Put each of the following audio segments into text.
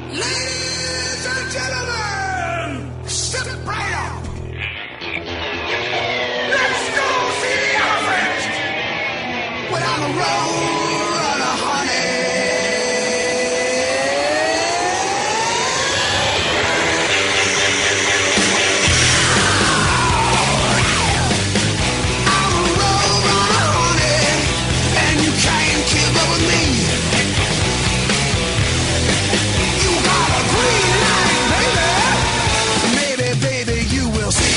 Ladies and gentlemen, step right up. Let's go see the elephant. We're on the road, honey. On the road, honey, and you can't keep up with me. You got a green light, baby. Maybe, baby, you will see.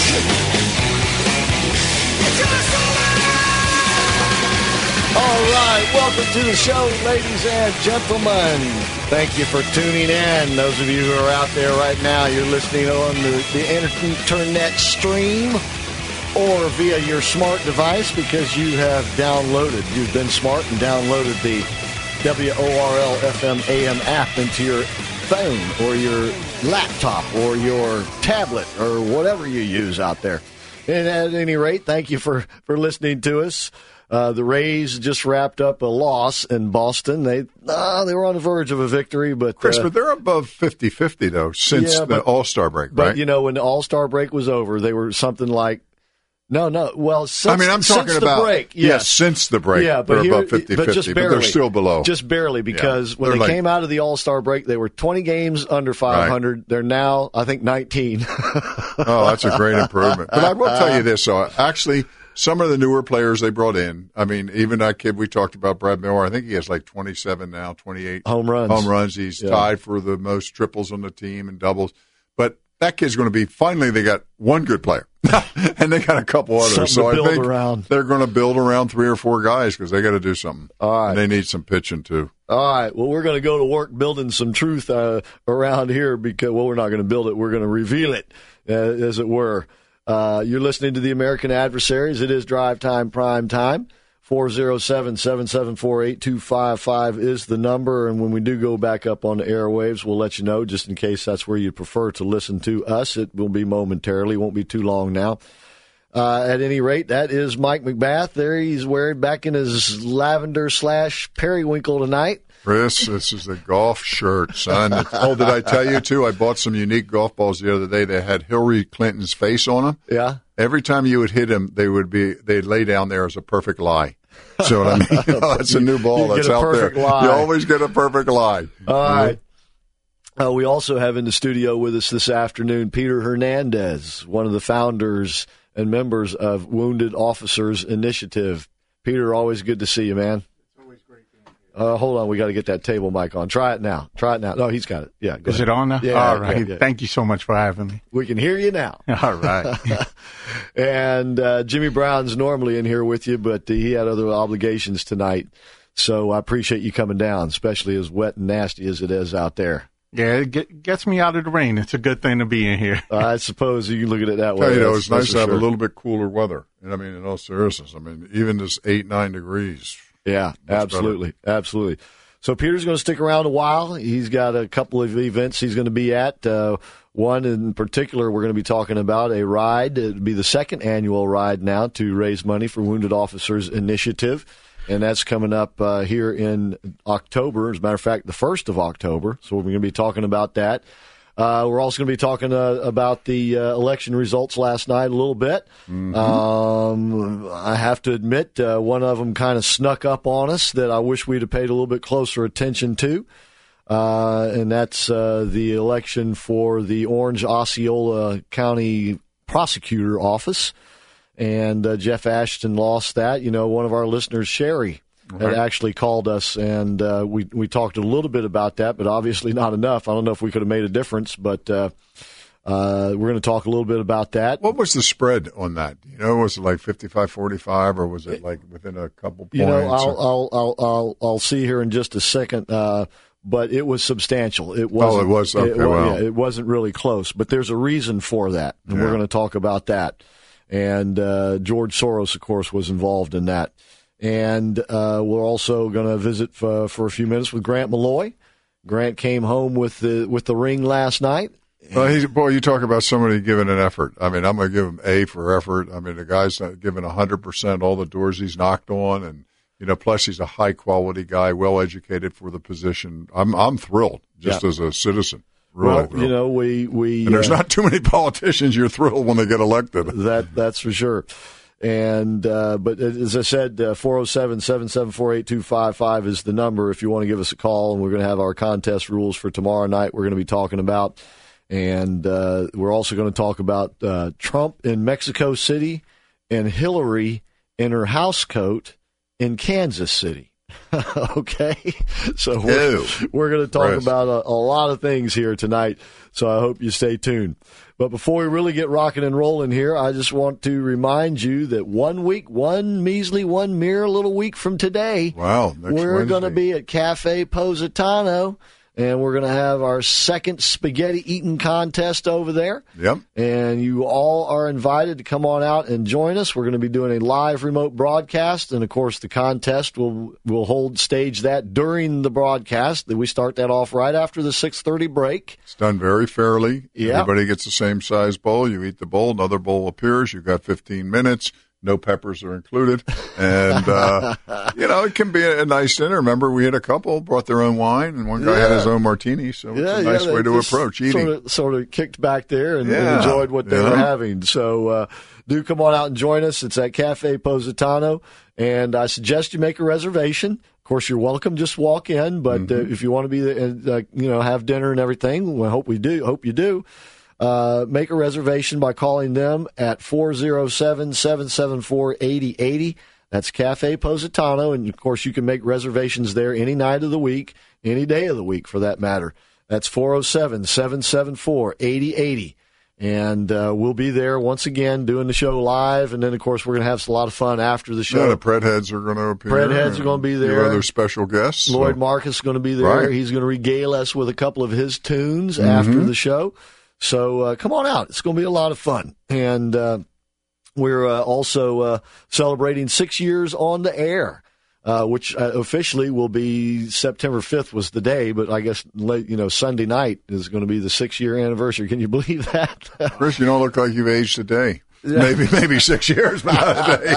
It's your summer. All right, welcome to the show, ladies and gentlemen. Thank you for tuning in. Those of you who are out there right now, you're listening on the internet stream or via your smart device because you have downloaded, you've been smart and downloaded the WORL FM AM app into your phone or your laptop or your tablet or whatever you use out there. And at any rate, thank you for listening to us. The Rays just wrapped up a loss in Boston. They were on the verge of a victory, but Chris, but they're above 50-50, though, since the All-Star break, right? But, you know, when the All-Star break was over, they were something like, well, since, I'm talking about the break. Yes, since the break, yeah, they're but above 50-50, but they're still below. Just barely, because when they like, came out of the All-Star break, they were 20 games under 500. Right. They're now, I think, 19. Oh, that's a great improvement. But I will tell you this, actually, some of the newer players they brought in, I mean, even that kid we talked about, Brad Miller, I think he has like 27 now, 28 home runs. He's tied for the most triples on the team and doubles. But that kid's going to be, finally, they got one good player. And they got a couple others. So I think they're going to build around 3 or 4 guys because they got to do something. All right. And they need some pitching, too. All right. Well, we're going to go to work building some truth around here because, well, we're not going to build it. We're going to reveal it, as it were. You're listening to the American Adversaries. It is Drive Time, Prime Time. 407-774-8255 is the number. And when we do go back up on the airwaves, we'll let you know, just in case that's where you prefer to listen to us. It will be momentarily. Won't be too long now. At any rate, that is Mike McBath. There he's wearing back in his lavender/periwinkle tonight. Chris, this is a golf shirt, son. Oh, did I tell you, too? I bought some unique golf balls the other day that had Hillary Clinton's face on them. Yeah. Every time you would hit them, they'd lay down there as a perfect lie. So what I mean? It's a new ball that's out there. Lie. You always get a perfect lie. All right. We also have in the studio with us this afternoon Peter Hernandez, one of the founders and members of Wounded Officers Initiative. Peter, always good to see you, man. Hold on, we got to get that table mic on. Try it now. No, he's got it. Yeah, is it on now? Yeah. All right. Yeah. Thank you so much for having me. We can hear you now. All right. And Jimmy Brown's normally in here with you, but he had other obligations tonight. So I appreciate you coming down, especially as wet and nasty as it is out there. Yeah, it gets me out of the rain. It's a good thing to be in here. I suppose you can look at it that way. You know, it's nice to have a little bit cooler weather. And I mean, in all seriousness, I mean, even this 8-9 degrees. Yeah, absolutely. Absolutely. So Peter's going to stick around a while. He's got a couple of events he's going to be at. One in particular, we're going to be talking about a ride. It would be the second annual ride now to raise money for Wounded Officers Initiative. And that's coming up here in October. As a matter of fact, the 1st of October. So we're going to be talking about that. We're also going to be talking about the election results last night a little bit. Mm-hmm. I have to admit, one of them kind of snuck up on us that I wish we'd have paid a little bit closer attention to. And that's the election for the Orange Osceola County Prosecutor Office. And Jeff Ashton lost that. You know, one of our listeners, Sherry, had actually called us, and we talked a little bit about that, but obviously not enough. I don't know if we could have made a difference, but we're going to talk a little bit about that. What was the spread on that? You know, was it like 55-45, or was it like within a couple points? You know, I'll see here in just a second. But it was substantial. It wasn't, it was? Okay, it wasn't really close, but there's a reason for that, and we're going to talk about that. And George Soros, of course, was involved in that. And we're also going to visit for a few minutes with Grant Malloy. Grant came home with the ring last night. Well, you talk about somebody giving an effort. I mean, I'm going to give him A for effort. I mean, the guy's giving 100% all the doors he's knocked on, and you know, plus he's a high quality guy, well educated for the position. I'm thrilled. just as a citizen. Really well, we and there's not too many politicians you're thrilled when they get elected. That's for sure. And but as I said, 407-774-8255 is the number if you want to give us a call, and we're going to have our contest rules for tomorrow night we're going to be talking about. And we're also going to talk about Trump in Mexico City and Hillary in her house coat in Kansas City. Okay? So we're going to talk about a lot of things here tonight, so I hope you stay tuned. But before we really get rocking and rolling here, I just want to remind you that 1 week, one mere little week from today, we're going to be at Cafe Positano, and we're going to have our second spaghetti eating contest over there. Yep. And you all are invited to come on out and join us. We're going to be doing a live remote broadcast, and of course the contest will hold stage that during the broadcast. We start that off right after the 6:30 break. It's done very fairly. Yep. Everybody gets the same size bowl. You eat the bowl, another bowl appears. You've got 15 minutes. No peppers are included. And, it can be a nice dinner. Remember, we had a couple brought their own wine, and one guy had his own martini, so it's a nice way to approach eating. Sort of kicked back there and enjoyed what they were having. So do come on out and join us. It's at Cafe Positano, and I suggest you make a reservation. Of course, you're welcome. Just walk in, but if you want to be there, have dinner and everything, we hope you do. Make a reservation by calling them at 407-774-8080. That's Cafe Positano, and, of course, you can make reservations there any night of the week, any day of the week for that matter. That's 407-774-8080. And we'll be there once again doing the show live, and then, of course, we're going to have a lot of fun after the show. Yeah, the Pred Heads are going to appear. Pred Heads are going to be there. Your other special guests. Lloyd Marcus is going to be there. Right. He's going to regale us with a couple of his tunes after the show. So come on out. It's going to be a lot of fun. And we're also celebrating 6 years on the air, which officially will be September 5th was the day, but I guess Sunday night is going to be the 6-year anniversary. Can you believe that? Chris, you don't look like you've aged a day. Yeah. Maybe 6 years, but not a day.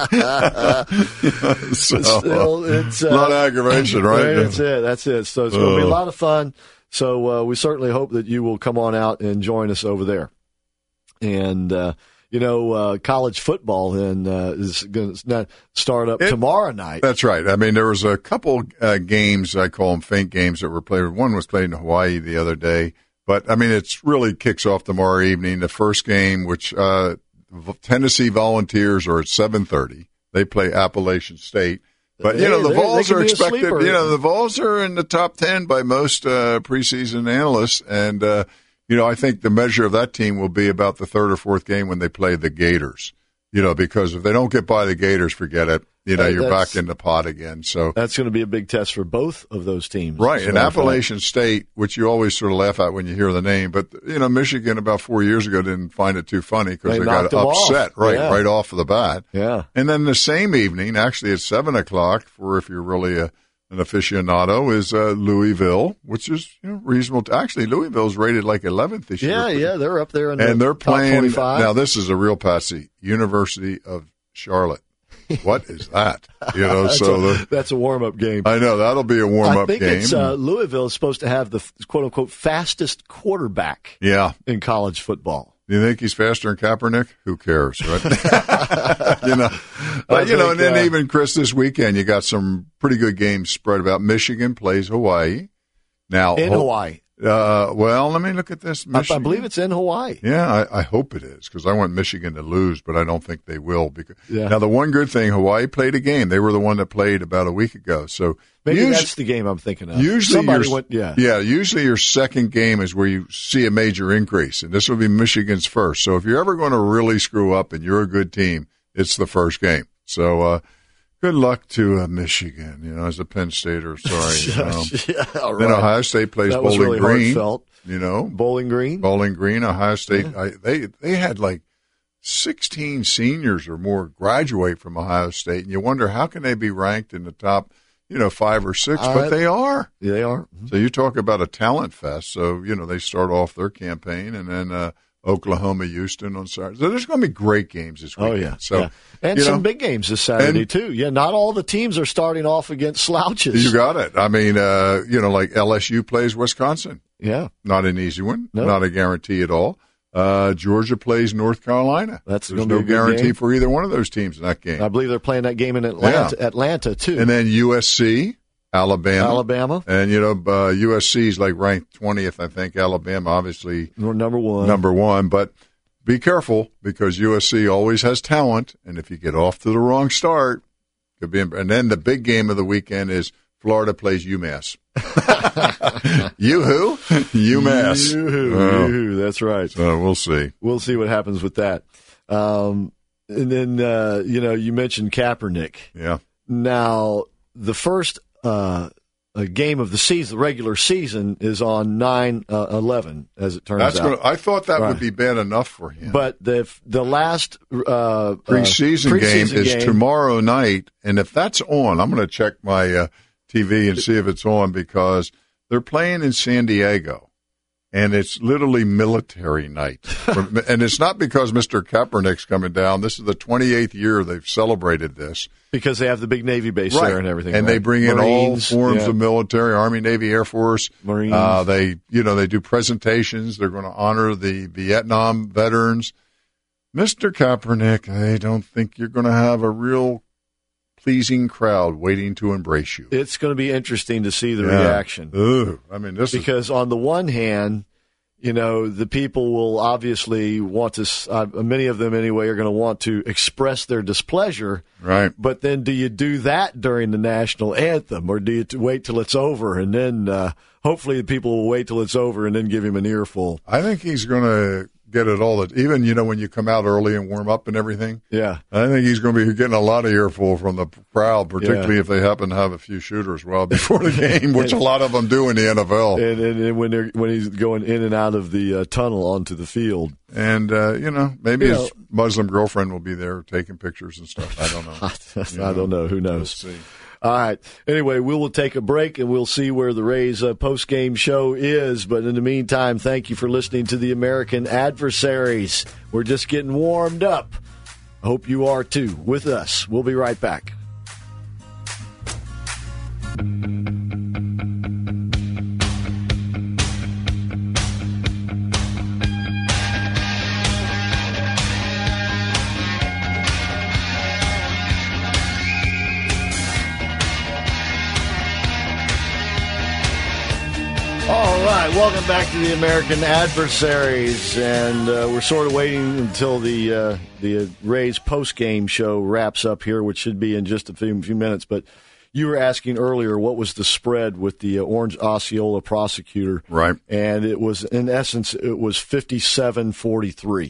So, still, it's a lot of aggravation, right? That's it. So it's going to be a lot of fun. So we certainly hope that you will come on out and join us over there. And, college football then is going to start up tomorrow night. That's right. I mean, there was a couple games, I call them faint games, that were played. One was played in Hawaii the other day. But, I mean, it's really kicks off tomorrow evening. The first game, which Tennessee Volunteers are at 7:30. They play Appalachian State. But, the Vols are expected, the Vols are in the top 10 by most preseason analysts. And, I think the measure of that team will be about the third or fourth game when they play the Gators, because if they don't get by the Gators, forget it. You're back in the pot again. So that's going to be a big test for both of those teams. Right. And Appalachian State, which you always sort of laugh at when you hear the name, but, Michigan about 4 years ago didn't find it too funny because they got upset right off of the bat. Yeah. And then the same evening, actually at 7:00, for if you're really an aficionado, is Louisville, which is reasonable. Actually, Louisville's rated like 11th this year. Yeah, they're up there in and they're top playing 25. Now, this is a real patsy. University of Charlotte. What is that? That's a warm-up game. I know that'll be a warm-up game. I think Louisville is supposed to have the quote-unquote fastest quarterback. Yeah. In college football. Do you think he's faster than Kaepernick? Who cares, right? And then even Chris, this weekend you got some pretty good games spread about. Michigan plays Hawaii. Now in Hawaii. Well, let me look at this. I believe it's in Hawaii. Yeah, I hope it is because I want Michigan to lose, but I don't think they will. Now, the one good thing, Hawaii played a game. They were the one that played about a week ago. So maybe that's the game I'm thinking of. Usually usually your second game is where you see a major increase, and this will be Michigan's first. So if you're ever going to really screw up and you're a good team, it's the first game. So good luck to Michigan, as a Penn Stater. Sorry. Right. Then Ohio State plays that Bowling really Green. Heartfelt. Bowling Green. Ohio State. Yeah. They had like 16 seniors or more graduate from Ohio State, and you wonder how can they be ranked in the top, 5 or 6? But they are. They are. So you talk about a talent fest. So they start off their campaign, and then Oklahoma-Houston on Saturday. So there's going to be great games this weekend. Oh, yeah. So, yeah. And some big games this Saturday, too. Yeah, not all the teams are starting off against slouches. You got it. I mean, like LSU plays Wisconsin. Yeah. Not an easy one. No. Not a guarantee at all. Georgia plays North Carolina. There's no guarantee for either one of those teams in that game. I believe they're playing that game in Atlanta too. And then USC, Alabama. And, USC's like ranked 20th, I think. Alabama, obviously. Number one. But be careful because USC always has talent. And if you get off to the wrong start, could be. And then the big game of the weekend is Florida plays UMass. You who? UMass. You-hoo, that's right. So we'll see. We'll see what happens with that. And then, you mentioned Kaepernick. Yeah. Now, the first game of the season, the regular season, is on 9/11, as it turns out. I thought that would be bad enough for him. But the last preseason game is tomorrow night, and if that's on, I'm going to check my TV and see if it's on because they're playing in San Diego, and it's literally military night. And it's not because Mr. Kaepernick's coming down. This is the 28th year they've celebrated this. Because they have the big Navy base there and everything. And they bring in Marines, all forms of military, Army, Navy, Air Force. Marines. They do presentations. They're going to honor the Vietnam veterans. Mr. Kaepernick, I don't think you're going to have a real pleasing crowd waiting to embrace you. It's going to be interesting to see the reaction. Ooh, I mean, because on the one hand, the people will obviously want to, many of them anyway, are going to want to express their displeasure. Right. But then do you do that during the national anthem, or do you wait till it's over and then hopefully the people will wait till it's over and then give him an earful? I think he's going to get it all. Even, when you come out early and warm up and everything. Yeah. I think he's going to be getting a lot of earful from the crowd, particularly if they happen to have a few shooters before the game, which a lot of them do in the NFL. And when he's going in and out of the tunnel onto the field. And, maybe his Muslim girlfriend will be there taking pictures and stuff. I don't know. I don't know. Who knows? We'll see. All right. Anyway, we will take a break, and we'll see where the Rays post-game show is. But in the meantime, thank you for listening to the American Adversaries. We're just getting warmed up. I hope you are, too, with us. We'll be right back. All right, welcome back to the American Adversaries, and we're sort of waiting until the Rays post-game show wraps up here, which should be in just a few minutes. But you were asking earlier what was the spread with the Orange Osceola prosecutor, right? And it was, in essence, it was 57-43.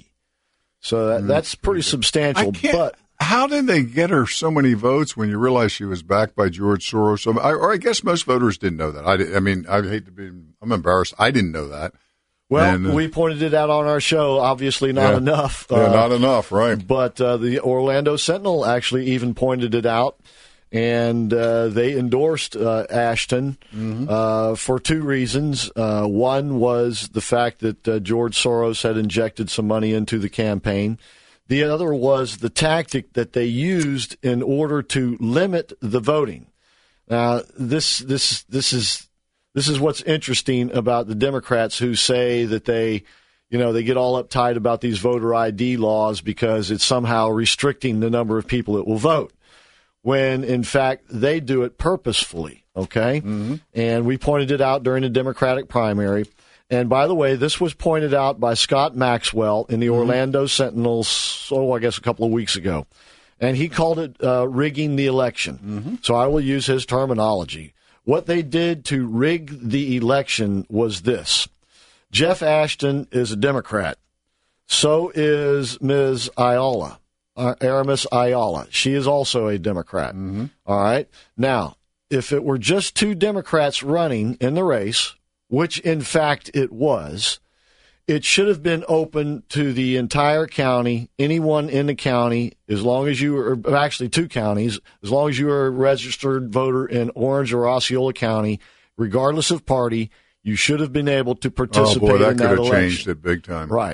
So that's pretty substantial. But how did they get her so many votes when you realize she was backed by George Soros? I guess most voters didn't know that. I'm embarrassed. I didn't know that. Well, we pointed it out on our show. Obviously, not enough. Not enough, right? But the Orlando Sentinel actually even pointed it out, and they endorsed Ashton for two reasons. One was the fact that George Soros had injected some money into the campaign. The other was the tactic that they used in order to limit the voting. Now, this is what's interesting about the Democrats who say that they get all uptight about these voter ID laws because it's somehow restricting the number of people that will vote, when in fact they do it purposefully. Okay, and we pointed it out during the Democratic primary. And by the way, this was pointed out by Scott Maxwell in the Orlando Sentinel, I guess a couple of weeks ago. And he called it rigging the election. So I will use his terminology. What they did to rig the election was this. Jeff Ashton is a Democrat. So is Ms. Ayala, Aramis Ayala. She is also a Democrat. All right. Now, if it were just two Democrats running in the race, which in fact it was, it should have been open to the entire county, anyone in the county, as long as you were, actually two counties, as long as you were a registered voter in Orange or Osceola County, regardless of party, you should have been able to participate in that election. That could have changed it big time. Right.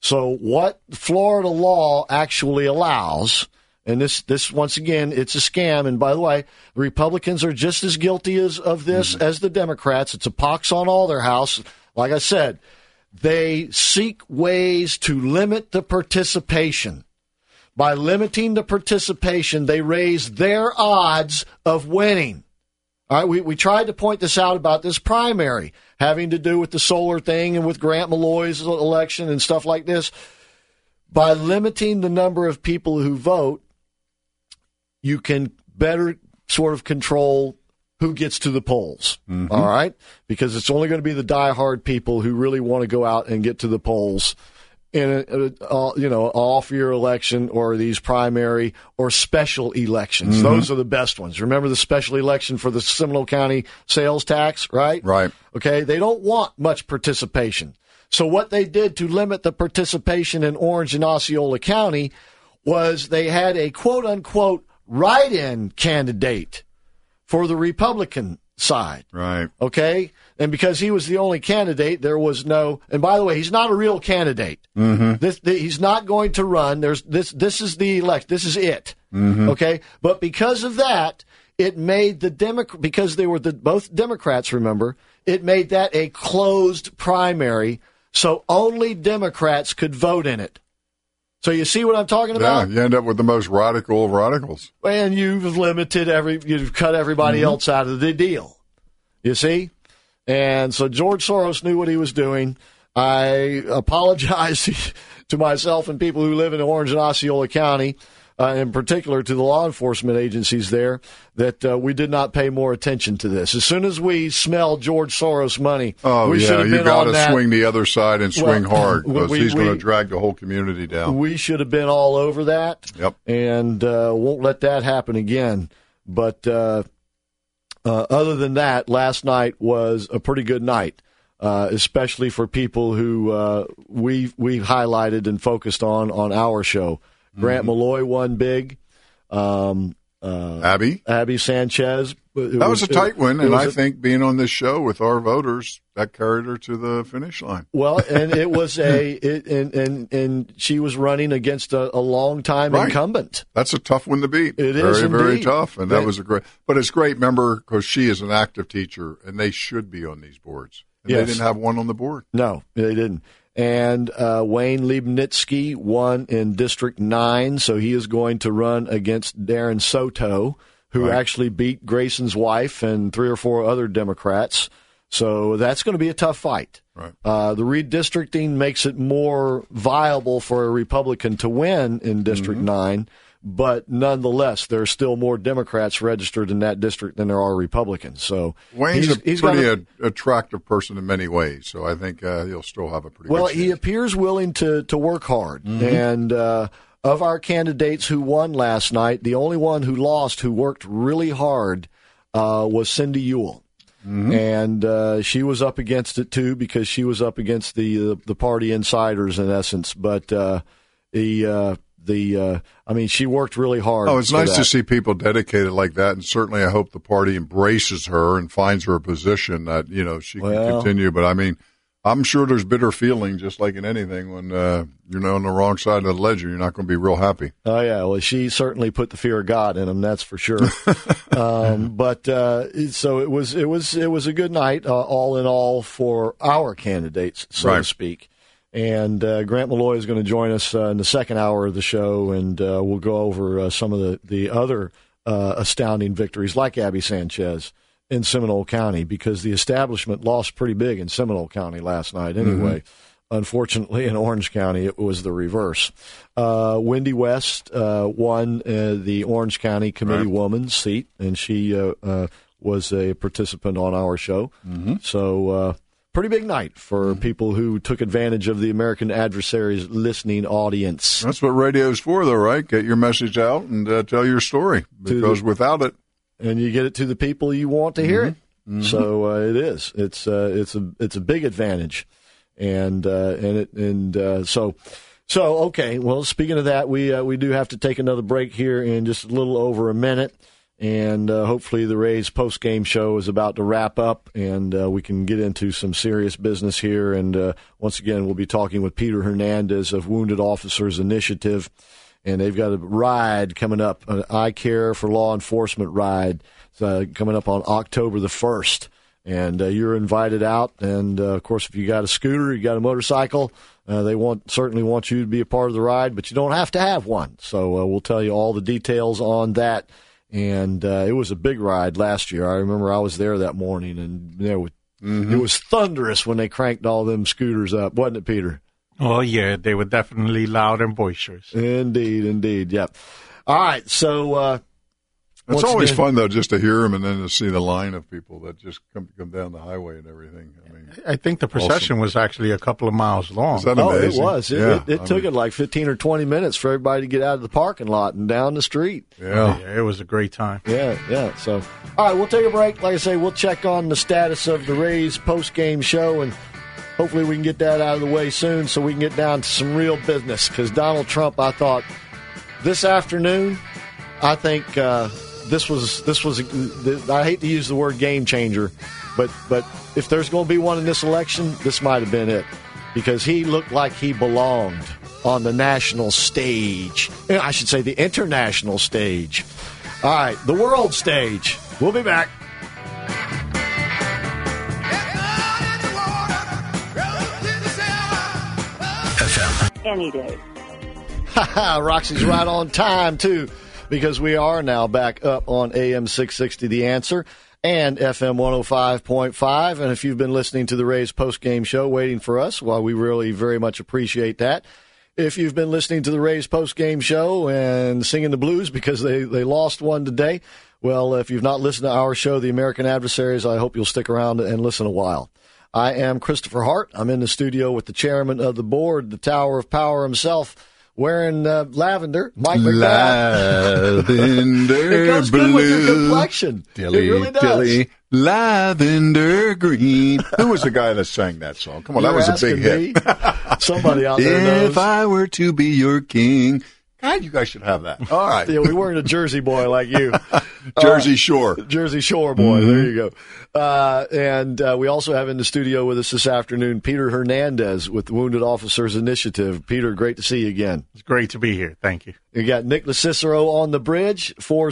So what Florida law actually allows, and this once again, it's a scam. And by the way, the Republicans are just as guilty of this as the Democrats. It's a pox on all their house. Like I said, they seek ways to limit the participation. By limiting the participation, they raise their odds of winning. All right, we tried to point this out about this primary having to do with the solar thing and with Grant Malloy's election and stuff like this. By limiting the number of people who vote, you can better sort of control who gets to the polls. All right, because it's only going to be the diehard people who really want to go out and get to the polls in off-year election or these primary or special elections. Those are the best ones. Remember the special election for the Seminole County sales tax, right? Right. Okay, they don't want much participation. So what they did to limit the participation in Orange and Osceola County was they had a quote-unquote write-in candidate for the Republican side. Right. Okay? And because he was the only candidate, there was no. And by the way, he's not a real candidate. He's not going to run. This is the elect. This is it. Okay. But because of that, it made the because they were both Democrats. Remember, it made that a closed primary, so only Democrats could vote in it. So you see what I'm talking about? Yeah, you end up with the most radical of radicals. And you've cut everybody else out of the deal. You see? And so George Soros knew what he was doing. I apologize to myself and people who live in Orange and Osceola County, in particular to the law enforcement agencies there, that we did not pay more attention to this. As soon as we smelled George Soros money, we should have been on that. You got to swing the other side and swing hard, because he's going to drag the whole community down. We should have been all over that. Yep. And won't let that happen again. But other than that, last night was a pretty good night, especially for people who we've highlighted and focused on our show. Grant Malloy won big. Abby Sanchez. That was a tight one, and I think being on this show with our voters, that carried her to the finish line. Well, and it was and she was running against a long-time incumbent. That's a tough one to beat. It very, is indeed. Very tough, and that was a great. But it's great, remember, because she is an active teacher, and they should be on these boards. And they didn't have one on the board. No, they didn't. And Wayne Liebnitzky won in District 9, so he is going to run against Darren Soto, who actually beat Grayson's wife and 3 or 4 other Democrats. So that's going to be a tough fight. Right. The redistricting makes it more viable for a Republican to win in District 9, but nonetheless, there are still more Democrats registered in that district than there are Republicans. So Wayne's a pretty attractive person in many ways, so I think he'll still have a pretty good chance. He appears willing to work hard. And of our candidates who won last night, the only one who lost who worked really hard was Cindy Ewell. And she was up against it, too, because she was up against the party insiders, in essence. But she worked really hard. Oh, it's nice to see people dedicated like that, and certainly I hope the party embraces her and finds her a position that, she can continue. But, I'm sure there's bitter feeling, just like in anything, when you're on the wrong side of the ledger. You're not going to be real happy. Oh, yeah. Well, she certainly put the fear of God in him, that's for sure. So it was a good night, all in all, for our candidates, so to speak. And Grant Malloy is going to join us in the second hour of the show, and we'll go over some of the other astounding victories, like Abby Sanchez in Seminole County, because the establishment lost pretty big in Seminole County last night anyway. Unfortunately, in Orange County, it was the reverse. Wendy West won the Orange County Committee woman's seat, and she was a participant on our show. So pretty big night for people who took advantage of the American Adversaries listening audience. That's what radio's for, though, right? Get your message out and tell your story, because without it, and you get it to the people you want to hear it. So it is. It's a big advantage, so okay. Well, speaking of that, we do have to take another break here in just a little over a minute. And hopefully the Rays post-game show is about to wrap up, and we can get into some serious business here. And once again, we'll be talking with Peter Hernandez of Wounded Officers Initiative. And they've got a ride coming up, an I Care for Law Enforcement ride coming up on October the 1st. And you're invited out. And, of course, if you got a scooter, you got a motorcycle, they certainly want you to be a part of the ride, but you don't have to have one. So we'll tell you all the details on that. And it was a big ride last year. I remember I was there that morning, and it was thunderous when they cranked all them scooters up, wasn't it, Peter? Oh, yeah, they were definitely loud and boisterous. Indeed, yeah. All right, so it's always fun, though, just to hear them and then to see the line of people that just come down the highway and everything. I think the procession was actually a couple of miles long. Is that amazing? It was. It took it like 15 or 20 minutes for everybody to get out of the parking lot and down the street. Yeah. It was a great time. Yeah. So, all right, we'll take a break. Like I say, we'll check on the status of the Rays post-game show, and hopefully we can get that out of the way soon so we can get down to some real business. Because Donald Trump, I thought, this afternoon, I think this was I hate to use the word game changer, but if there's going to be one in this election, this might have been it, because he looked like he belonged on the national stage. I should say the international stage. All right, the world stage. We'll be back. Any day. Roxy's right on time, too, because we are now back up on AM 660 The Answer and FM 105.5. And if you've been listening to the Rays post-game show waiting for us, well, we really very much appreciate that. If you've been listening to the Rays post-game show and singing the blues because they lost one today, well, if you've not listened to our show, The American Adversaries, I hope you'll stick around and listen a while. I am Christopher Hart. I'm in the studio with the chairman of the board, the Tower of Power himself, wearing lavender, Mike McDowell. Lavender it goes blue. Good with your complexion. Dilly, it really does. Dilly, lavender green. Who was the guy that sang that song? Come on, that was a big hit. Somebody out there knows. If I were to be your king. God, you guys should have that. All right. Yeah, we weren't a Jersey boy like you. Jersey Shore. Jersey Shore boy. Mm-hmm. There you go. And we also have in the studio with us this afternoon Peter Hernandez with the Wounded Officers Initiative. Peter, great to see you again. It's great to be here. Thank you. You got Nicholas Cicero on the bridge.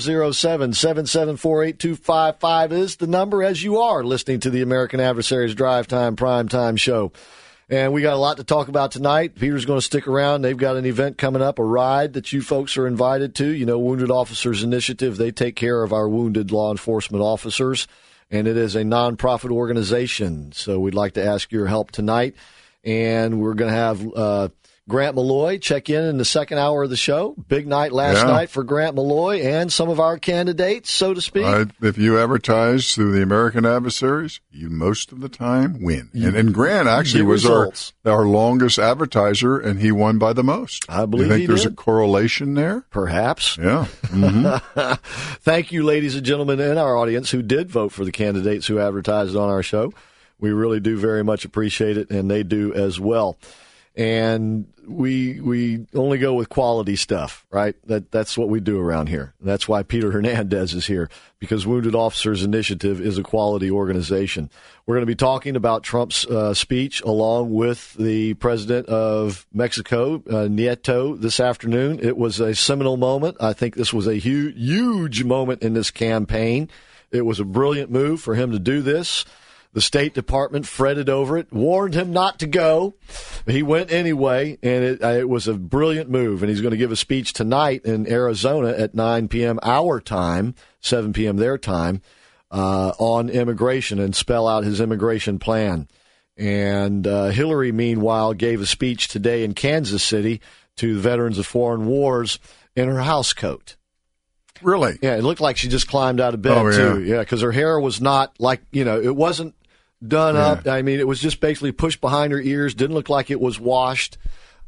407-774-8255 is the number, as you are listening to the American Adversaries Drive Time Prime Time Show. And we got a lot to talk about tonight. Peter's going to stick around. They've got an event coming up, a ride that you folks are invited to. You know, Wounded Officers Initiative, they take care of our wounded law enforcement officers, and it is a nonprofit organization. So we'd like to ask your help tonight. And we're going to have Grant Malloy check in the second hour of the show. Big night last night for Grant Malloy and some of our candidates, so to speak. If you advertise through the American Adversaries, you most of the time win. And Grant actually was our longest advertiser, and he won by the most. I believe he did. You think there's a correlation there? Perhaps. Yeah. Mm-hmm. Thank you, ladies and gentlemen in our audience who did vote for the candidates who advertised on our show. We really do very much appreciate it, and they do as well. And we only go with quality stuff, right? That's what we do around here. That's why Peter Hernandez is here, because Wounded Officers Initiative is a quality organization. We're going to be talking about Trump's speech along with the president of Mexico, Nieto, this afternoon. It was a seminal moment. I think this was a huge moment in this campaign. It was a brilliant move for him to do this. The State Department fretted over it, warned him not to go. He went anyway, and it was a brilliant move. And he's going to give a speech tonight in Arizona at 9 p.m. our time, 7 p.m. their time, on immigration and spell out his immigration plan. And Hillary, meanwhile, gave a speech today in Kansas City to the veterans of foreign wars in her house coat. Really? Yeah, it looked like she just climbed out of bed, too. Yeah, because her hair was not like, it wasn't done up. I mean, it was just basically pushed behind her ears. Didn't look like it was washed.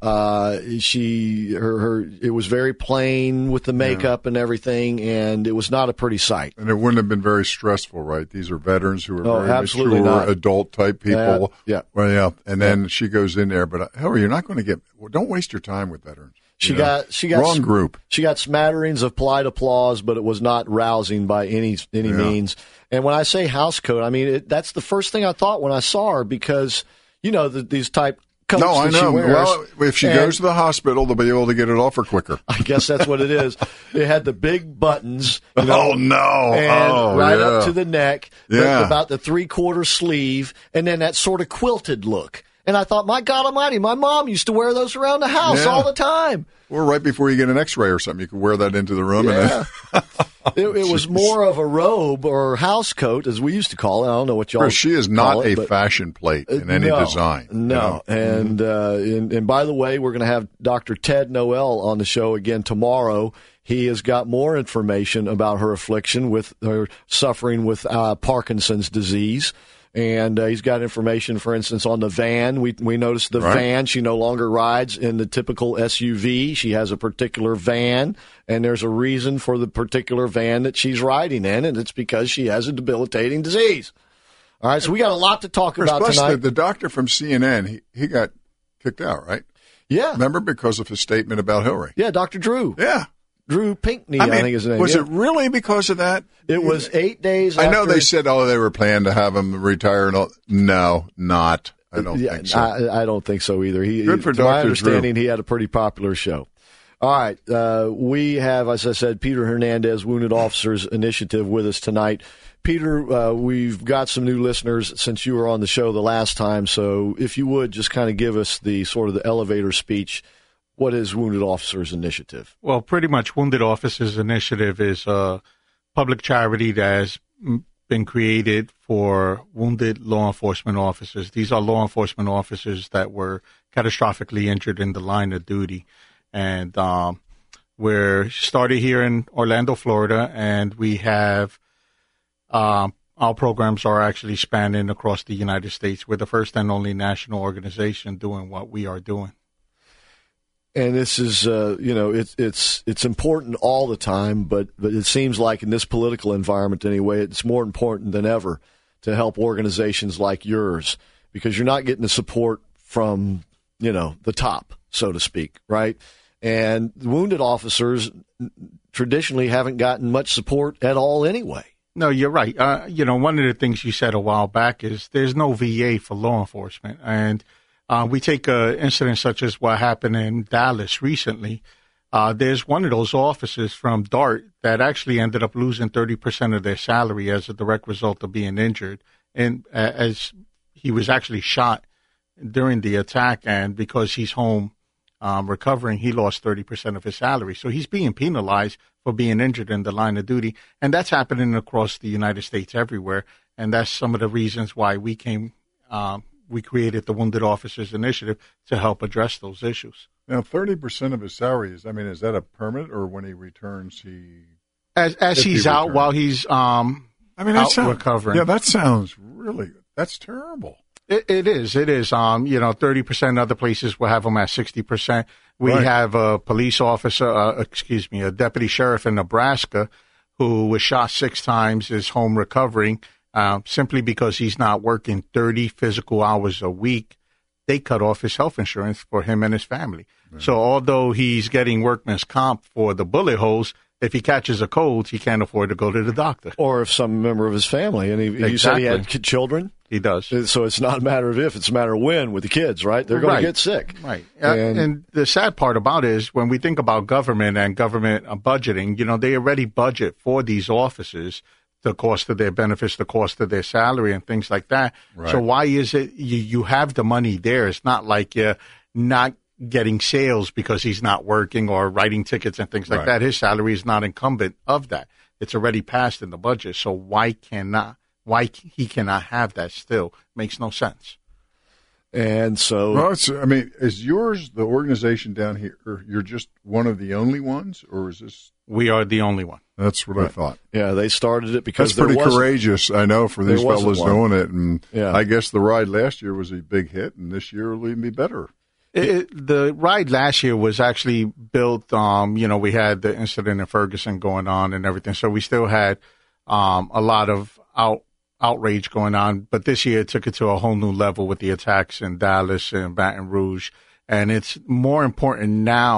It was very plain with the makeup and everything, and it was not a pretty sight. And it wouldn't have been very stressful, right? These are veterans who are very absolutely mature, not. adult-type people. Yeah. Well, yeah. And then she goes in there, but Hillary, you're not going to don't waste your time with veterans. She got wrong group. She got smatterings of polite applause, but it was not rousing by any means. And when I say house coat, I mean that's the first thing I thought when I saw her, because these type coats. No, I know. She wears, well, if she goes to the hospital, they'll be able to get it off her quicker. I guess that's what it is. It had the big buttons. Oh no! And up to the neck, about the 3/4 sleeve, and then that sort of quilted look. And I thought, my God Almighty, my mom used to wear those around the house all the time. Or right before you get an X-ray or something, you can wear that into the room. Yeah. It was more of a robe or house coat, as we used to call it. I don't know what y'all call it. She is not a fashion plate in any design. No. And by the way, we're going to have Dr. Ted Noel on the show again tomorrow. He has got more information about her affliction with her suffering with Parkinson's disease. And he's got information, for instance, on the van. We noticed the van. She no longer rides in the typical SUV. She has a particular van, and there's a reason for the particular van that she's riding in, and it's because she has a debilitating disease. All right, so we got a lot to talk about tonight. The doctor from CNN, he got kicked out, right? Yeah. Remember, because of his statement about Hillary? Yeah, Dr. Drew. Yeah. Drew Pinkney, I think his name. Was it really because of that? It was 8 days after. I know they said, they were planning to have him retire. And all. No, not. I don't think so. I don't think so either. Good for to my Dr. understanding, Drew. he had a pretty popular show. All right. We have, as I said, Peter Hernandez, Wounded Officers Initiative, with us tonight. Peter, we've got some new listeners since you were on the show the last time. So if you would just kind of give us the sort of the elevator speech. What is Wounded Officers Initiative? Well, pretty much Wounded Officers Initiative is a public charity that has been created for wounded law enforcement officers. These are law enforcement officers that were catastrophically injured in the line of duty. And we're started here in Orlando, Florida, and we have our programs are actually spanning across the United States. We're the first and only national organization doing what we are doing. And this is, it's important all the time, but it seems like in this political environment anyway, it's more important than ever to help organizations like yours, because you're not getting the support from, the top, so to speak, right? And wounded officers traditionally haven't gotten much support at all anyway. No, you're right. One of the things you said a while back is there's no VA for law enforcement. And we take an incident such as what happened in Dallas recently. There's one of those officers from DART that actually ended up losing 30% of their salary as a direct result of being injured. And as he was actually shot during the attack, and because he's home recovering, he lost 30% of his salary. So he's being penalized for being injured in the line of duty. And that's happening across the United States everywhere. And that's some of the reasons why we created the Wounded Officers Initiative to help address those issues. Now, 30% of his salary is that a permanent, or when he returns, as he's out while he's recovering? Yeah, that sounds that's terrible. It is. 30%. Other places will have them at 60%. We have a police officer, a deputy sheriff in Nebraska who was shot 6 times, is home recovering. Simply because he's not working 30 physical hours a week, they cut off his health insurance for him and his family. Right. So although he's getting workman's comp for the bullet holes, if he catches a cold, he can't afford to go to the doctor. Or if some member of his family, and you said he had children? He does. So it's not a matter of if, it's a matter of when with the kids, right? They're going to get sick. Right. And the sad part about it is when we think about government and government budgeting, they already budget for these officers the cost of their benefits, the cost of their salary, and things like that. Right. So why is it you have the money there? It's not like you're not getting sales because he's not working or writing tickets and things like that. His salary is not incumbent of that. It's already passed in the budget. So why he cannot have that still? Makes no sense. And so, is yours the organization down here? Or you're just one of the only ones, or is this? We are the only one. That's what I thought. Yeah, they started it because that's pretty courageous, I know, for these fellows doing it. And I guess the ride last year was a big hit, and this year will even be better. The ride last year was actually built. We had the incident in Ferguson going on and everything, so we still had a lot of outrage going on. But this year it took it to a whole new level with the attacks in Dallas and Baton Rouge, and it's more important now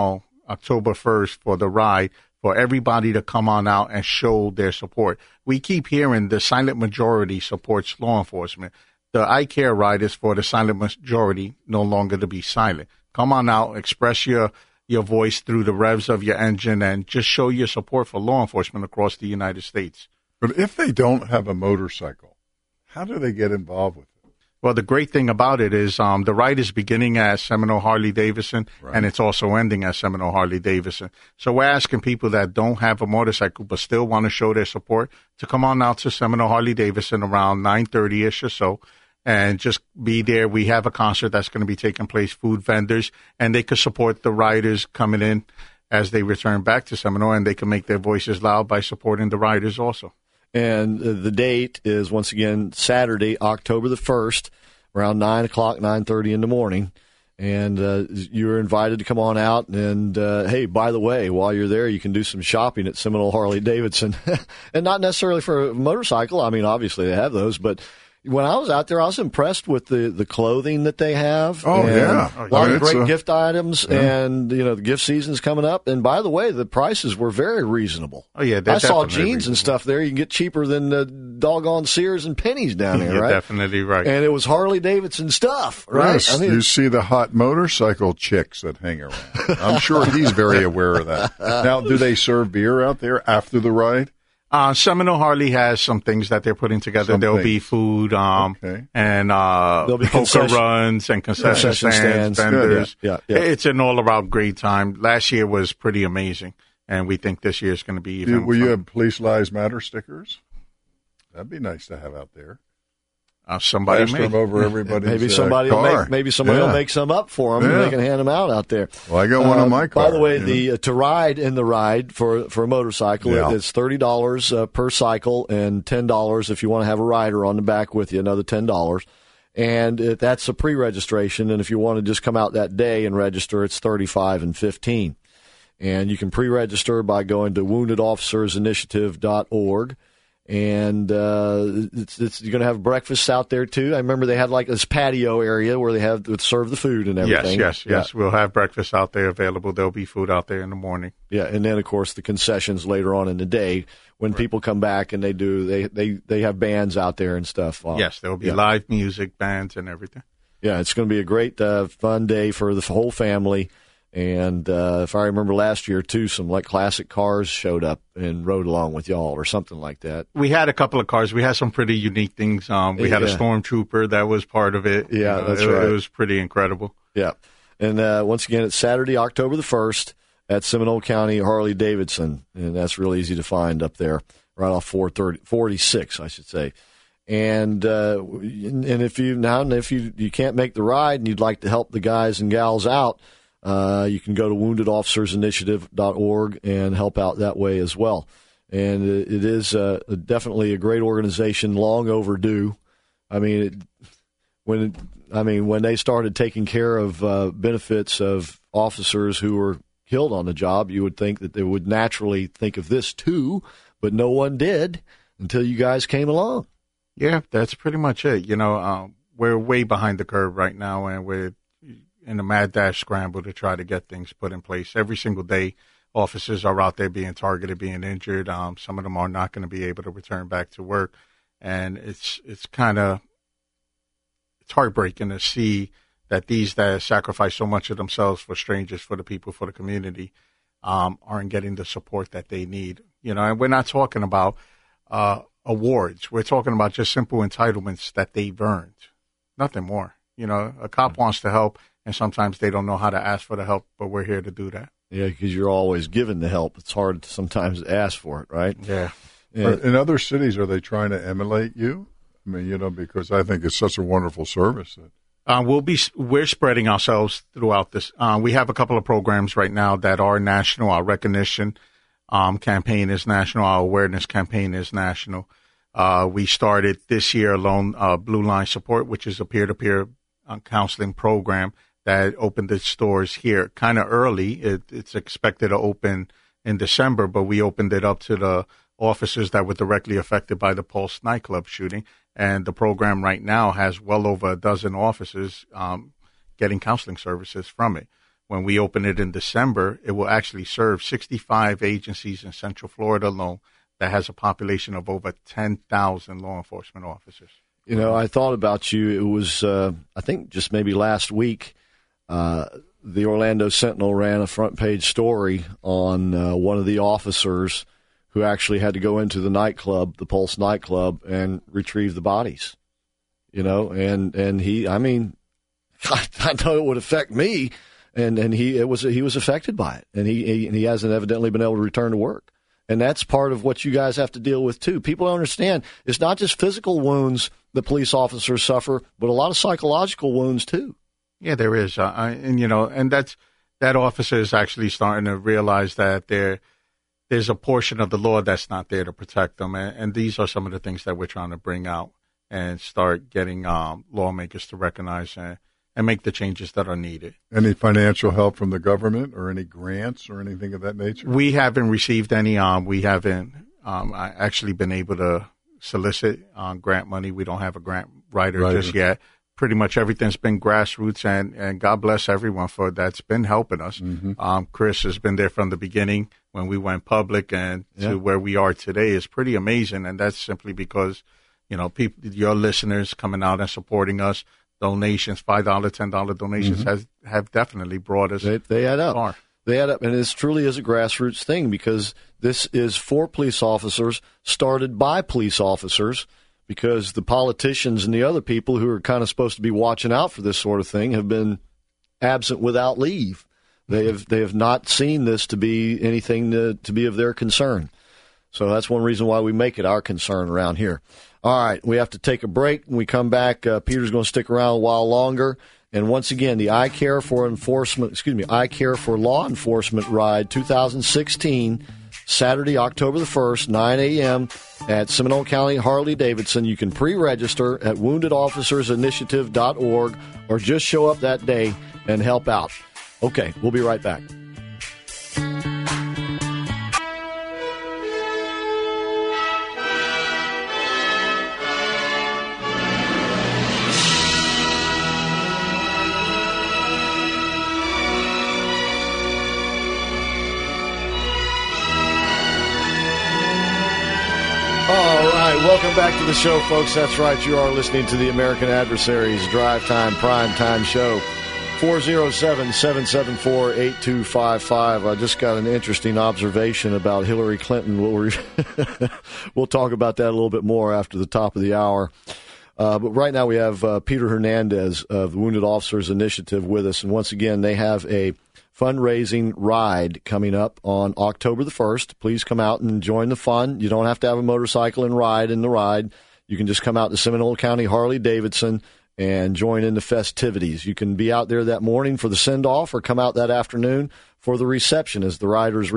October 1st for the ride, for everybody to come on out and show their support. We keep hearing the silent majority supports law enforcement. The I Care ride is for the silent majority no longer to be silent. Come on out, express your voice through the revs of your engine, and just show your support for law enforcement across the United States. But if they don't have a motorcycle, how do they get involved with it? Well, the great thing about it is the ride is beginning at Seminole Harley-Davidson, right, and it's also ending at Seminole Harley-Davidson. So we're asking people that don't have a motorcycle but still want to show their support to come on out to Seminole Harley-Davidson around 9:30-ish or so and just be there. We have a concert that's going to be taking place, food vendors, and they could support the riders coming in as they return back to Seminole, and they can make their voices loud by supporting the riders also. And the date is, once again, Saturday, October the 1st, around 9 o'clock, 9:30 in the morning. And you're invited to come on out. And, hey, by the way, while you're there, you can do some shopping at Seminole Harley-Davidson. And not necessarily for a motorcycle. I mean, obviously they have those. But when I was out there, I was impressed with the clothing that they have. Oh, yeah. A lot of great gift items. Yeah. And, the gift season's coming up. And, by the way, the prices were very reasonable. Oh, yeah. I saw jeans and stuff there. You can get cheaper than the doggone Sears and Pennies down there, You're right? Definitely right. And it was Harley-Davidson stuff, right? Yes, I mean, you see the hot motorcycle chicks that hang around. I'm sure he's very aware of that. Now, do they serve beer out there after the ride? Seminole Harley has some things that they're putting together. There'll be food, and there'll be poker runs and concession stands, vendors. Yeah. It's an all-around great time. Last year was pretty amazing, and we think this year is going to be even. Will you have Police Lives Matter stickers? That'd be nice to have out there. Somebody plaster them over everybody's maybe somebody car. Will make some up for them, and they can hand them out there. Well, I got one on my car. By the way, to ride in the ride for a motorcycle, it's $30 per cycle and $10 if you want to have a rider on the back with you, another $10. And that's a pre-registration, and if you want to just come out that day and register, it's $35 and $15. And you can pre-register by going to woundedofficersinitiative.org. And you're going to have breakfast out there, too. I remember they had like this patio area where they would serve the food and everything. Yes. We'll have breakfast out there available. There'll be food out there in the morning. Yeah, and then, of course, the concessions later on in the day when people come back and they have bands out there and stuff. Yes, there will be live music, bands, and everything. Yeah, it's going to be a great, fun day for the whole family. And if I remember last year, too, some like classic cars showed up and rode along with y'all or something like that. We had a couple of cars. We had some pretty unique things. We had a Stormtrooper that was part of it. Yeah, that's right. It was pretty incredible. Yeah. And once again, it's Saturday, October the 1st at Seminole County Harley-Davidson. And that's really easy to find up there, right off 46, I should say. And if you can't make the ride and you'd like to help the guys and gals out, you can go to woundedofficersinitiative.org and help out that way as well. And it is definitely a great organization, long overdue. I mean, when they started taking care of benefits of officers who were killed on the job, you would think that they would naturally think of this too, but no one did until you guys came along. Yeah, that's pretty much it. We're way behind the curve right now, and we're in a mad dash scramble to try to get things put in place. Every single day, officers are out there being targeted, being injured. Some of them are not going to be able to return back to work. And it's heartbreaking to see that these that sacrifice so much of themselves for strangers, for the people, for the community, aren't getting the support that they need. And we're not talking about awards. We're talking about just simple entitlements that they've earned. Nothing more. A cop wants to help, and sometimes they don't know how to ask for the help, but we're here to do that. Yeah, because you're always given the help. It's hard sometimes to ask for it, right? Yeah. In other cities, are they trying to emulate you? I mean, because I think it's such a wonderful service. We're spreading ourselves throughout this. We have a couple of programs right now that are national. Our recognition campaign is national. Our awareness campaign is national. We started this year alone, Blue Line Support, which is a peer-to-peer counseling program that opened its doors here kind of early. It's expected to open in December, but we opened it up to the officers that were directly affected by the Pulse nightclub shooting. And the program right now has well over a dozen officers getting counseling services from it. when we open it in December, it will actually serve 65 agencies in Central Florida alone that has a population of over 10,000 law enforcement officers. You know, I thought about you. It was, I think, just maybe last week, the Orlando Sentinel ran a front page story on one of the officers who actually had to go into the nightclub, the Pulse nightclub, and retrieve the bodies. You know, and he, I mean, I know it would affect me, and he was affected by it, and he hasn't evidently been able to return to work. And that's part of what you guys have to deal with, too. People don't understand. It's not just physical wounds that police officers suffer, but a lot of psychological wounds, too. Yeah, there is. And that officer is actually starting to realize that there's a portion of the law that's not there to protect them. And these are some of the things that we're trying to bring out and start getting lawmakers to recognize and make the changes that are needed. Any financial help from the government or any grants or anything of that nature? We haven't received any. We haven't actually been able to solicit grant money. We don't have a grant writer just yet. Pretty much everything's been grassroots, and God bless everyone for that's been helping us. Mm-hmm. Chris has been there from the beginning when we went public and to where we are today is pretty amazing, and that's simply because, you know, people, your listeners coming out and supporting us. Donations, $5, $10 donations have definitely brought us. They add up. Far. They add up, and this truly is a grassroots thing because this is for police officers, started by police officers, because the politicians and the other people who are kind of supposed to be watching out for this sort of thing have been absent without leave. They have not seen this to be anything to be of their concern. So that's one reason why we make it our concern around here. All right, we have to take a break. When we come back, Peter's going to stick around a while longer. And once again, the I Care for Law Enforcement Ride 2016, Saturday, October the 1st, 9 a.m. at Seminole County Harley-Davidson. You can pre-register at woundedofficersinitiative.org or just show up that day and help out. Okay, we'll be right back. Welcome back to the show, folks. That's right. You are listening to the American Adversaries Drive Time Prime Time Show. 407-774-8255. I just got an interesting observation about Hillary Clinton. We'll talk about that a little bit more after the top of the hour. But right now we have Peter Hernandez of the Wounded Officers Initiative with us. And once again, they have a fundraising ride coming up on October the 1st. Please come out and join the fun. You don't have to have a motorcycle and ride in the ride. You can just come out to Seminole County Harley-Davidson and join in the festivities. You can be out there that morning for the send-off or come out that afternoon for the reception as the riders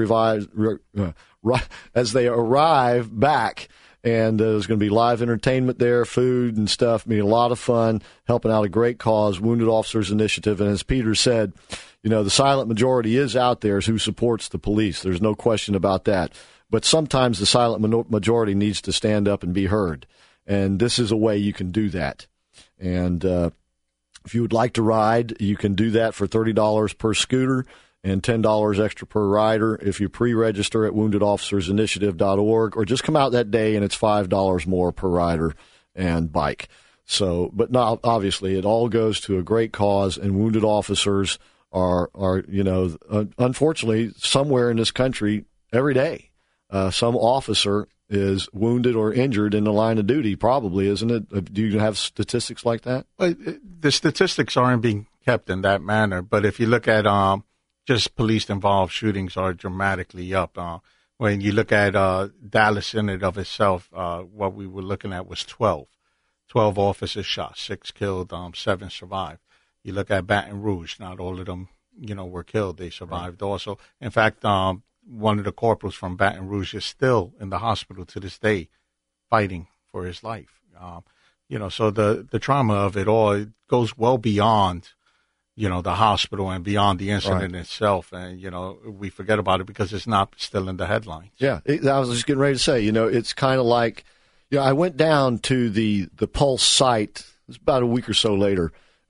as they arrive back. And there's going to be live entertainment there, food and stuff. It'll be a lot of fun, helping out a great cause, Wounded Officers Initiative. And as Peter said, you know, the silent majority is out there who supports the police. There's no question about that. But sometimes the silent majority needs to stand up and be heard. And this is a way you can do that. And if you would like to ride, you can do that for $30 per scooter and $10 extra per rider if you pre-register at woundedofficersinitiative.org, or just come out that day and it's $5 more per rider and bike. So, but not obviously, it all goes to a great cause, and wounded officers are you know, unfortunately, somewhere in this country every day, some officer is wounded or injured in the line of duty, probably, isn't it? Do you have statistics like that? The statistics aren't being kept in that manner, but if you look at just police-involved shootings are dramatically up. When you look at Dallas in and of itself, what we were looking at was 12 officers shot, 6 killed, 7 survived. You look at Baton Rouge, not all of them, you know, were killed. They survived also. In fact, one of the corporals from Baton Rouge is still in the hospital to this day fighting for his life. You know, so the trauma of it all, it goes well beyond, you know, the hospital and beyond the incident itself. And, you know, we forget about it because it's not still in the headlines. Yeah, I was just getting ready to say, you know, it's kind of like, you know, I went down to the Pulse site, it was about a week or so later,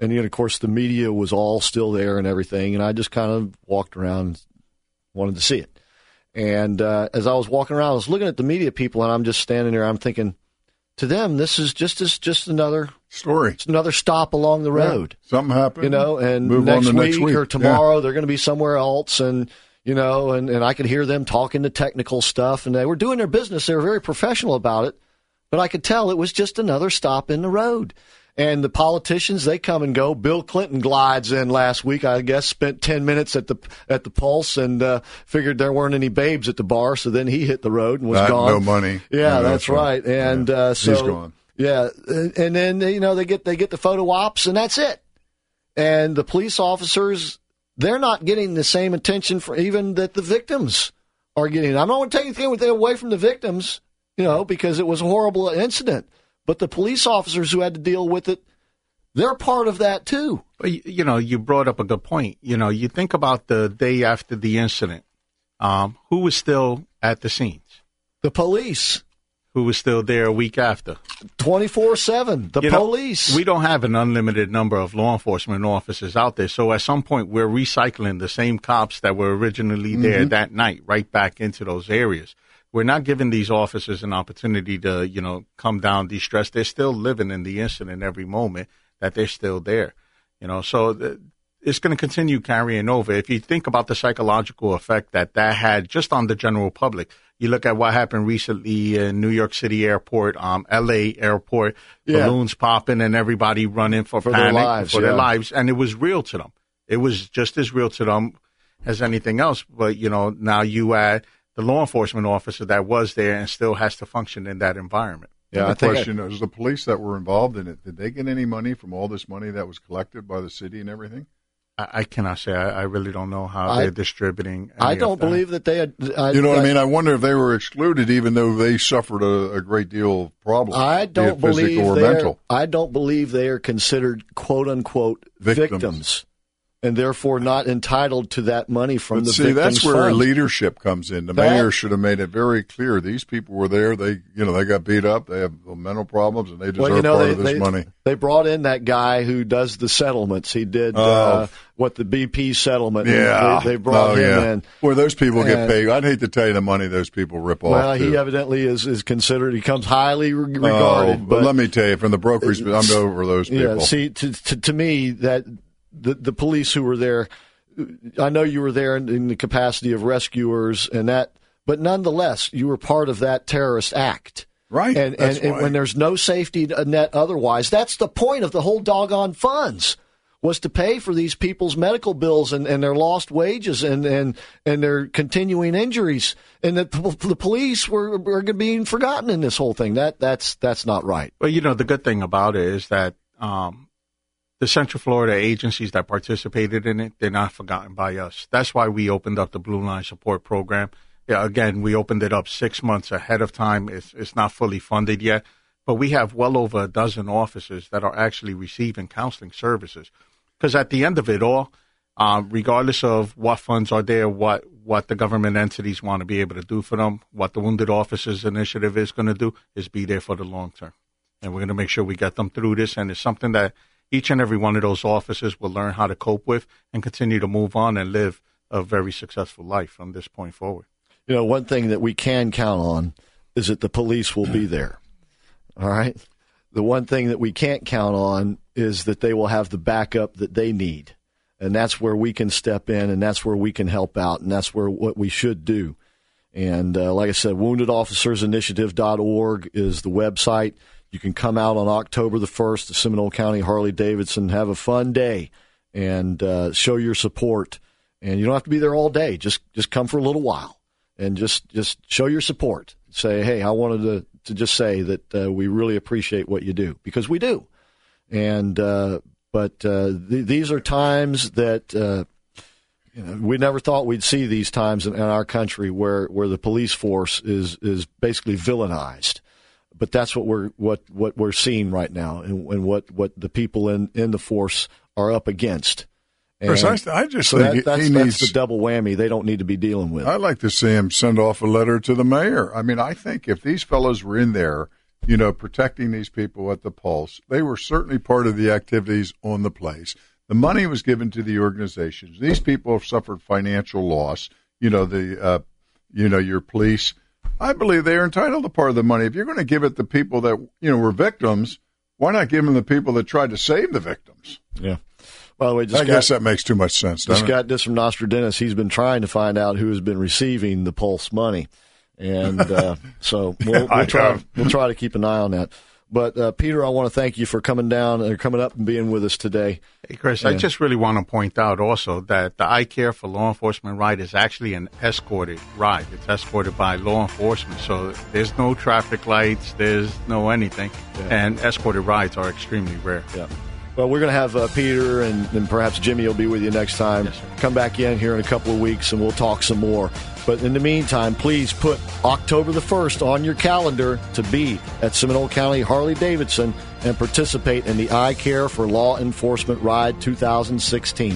And, of course, the media was all still there and everything, and I just kind of walked around and wanted to see it. And as I was walking around, I was looking at the media people, and I'm just standing there. I'm thinking, to them, this is just another story. It's another stop along the road. Yeah. Something happened. And move next on to week next week or tomorrow, they're going to be somewhere else, and and I could hear them talking the technical stuff, and they were doing their business. They were very professional about it, but I could tell it was just another stop in the road. And the politicians, they come and go. Bill Clinton glides in last week, I guess, spent 10 minutes at the Pulse and figured there weren't any babes at the bar, so then he hit the road and was gone. No money. Yeah, that's right. And so he's gone. Yeah, and then they get the photo ops, and that's it. And the police officers, they're not getting the same attention for even that the victims are getting. I'm not going to take anything away from the victims, because it was a horrible incident. But the police officers who had to deal with it, they're part of that too. You brought up a good point. You think about the day after the incident. Who was still at the scenes? The police. Who was still there a week after? 24/7. The police. We don't have an unlimited number of law enforcement officers out there. So at some point, we're recycling the same cops that were originally there that night right back into those areas. We're not giving these officers an opportunity to, come down, de-stress. They're still living in the incident every moment that they're still there. So it's going to continue carrying over. If you think about the psychological effect that had just on the general public, you look at what happened recently in New York City airport, L.A. airport, balloons popping and everybody running for panic, their lives, their lives. And it was real to them. It was just as real to them as anything else. But, now you add the law enforcement officer that was there and still has to function in that environment. Yeah, the question is, the police that were involved in it, did they get any money from all this money that was collected by the city and everything? I cannot say. I really don't know how they're distributing. I don't believe that they had. What I mean? I wonder if they were excluded, even though they suffered a great deal of problems. I don't believe physical or mental. I don't believe they are considered "quote unquote" victims. And therefore not entitled to that money from the victims' that's where fund. Leadership comes in. The mayor should have made it very clear. These people were there. They got beat up. They have mental problems, and they deserve part of this money. They brought in that guy who does the settlements. He did the BP settlement. Yeah. They brought him in. Where those people get paid. I'd hate to tell you the money those people rip off. Well, he evidently is considered. He comes highly regarded. But let me tell you, from the brokerage, I'm over those people. Yeah. See, to me that. The police who were there, I know you were there in the capacity of rescuers and that, but nonetheless, you were part of that terrorist act. Right. And when there's no safety net otherwise, that's the point of the whole doggone funds, was to pay for these people's medical bills and their lost wages and their continuing injuries. And the police were being forgotten in this whole thing. That's not right. Well, the good thing about it is that the Central Florida agencies that participated in it, they're not forgotten by us. That's why we opened up the Blue Line Support Program. Yeah, again, we opened it up 6 months ahead of time. It's not fully funded yet, but we have well over a dozen officers that are actually receiving counseling services. Because at the end of it all, regardless of what funds are there, what the government entities want to be able to do for them, what the Wounded Officers Initiative is going to do is be there for the long term. And we're going to make sure we get them through this, and it's something that each and every one of those officers will learn how to cope with and continue to move on and live a very successful life from this point forward. One thing that we can count on is that the police will be there. All right? The one thing that we can't count on is that they will have the backup that they need. And that's where we can step in, and that's where we can help out, and that's what we should do. And like I said, woundedofficersinitiative.org is the website. You can come out on October the 1st to Seminole County Harley-Davidson, have a fun day, and show your support. And you don't have to be there all day. Just come for a little while and just show your support. Say, hey, I wanted to just say that we really appreciate what you do, because we do. And but these are times that we never thought we'd see these times in our country where the police force is basically villainized. But that's what we're seeing right now, and what the people in the force are up against. And I just think that's the double whammy they don't need to be dealing with. I'd like to see him send off a letter to the mayor. I mean, I think if these fellows were in there protecting these people at the Pulse. They were certainly part of the activities on the place. The money was given to the organizations. These people have suffered financial loss. Your police. I believe they are entitled to part of the money. If you're going to give it to people that, were victims, why not give them the people that tried to save the victims? Yeah. By the way, I guess that makes too much sense, doesn't it? Just got this from Nostradamus. He's been trying to find out who has been receiving the Pulse money. And so we'll try to keep an eye on that. But, Peter, I want to thank you for coming up and being with us today. Hey, Chris, I just really want to point out also that the I Care for Law Enforcement ride is actually an escorted ride. It's escorted by law enforcement. So there's no traffic lights, there's no anything. Yeah. And escorted rides are extremely rare. Yeah. Well, we're going to have Peter and perhaps Jimmy will be with you next time. Yes, sir. Come back in here in a couple of weeks and we'll talk some more. But in the meantime, please put October the 1st on your calendar to be at Seminole County Harley-Davidson and participate in the I Care for Law Enforcement Ride 2016.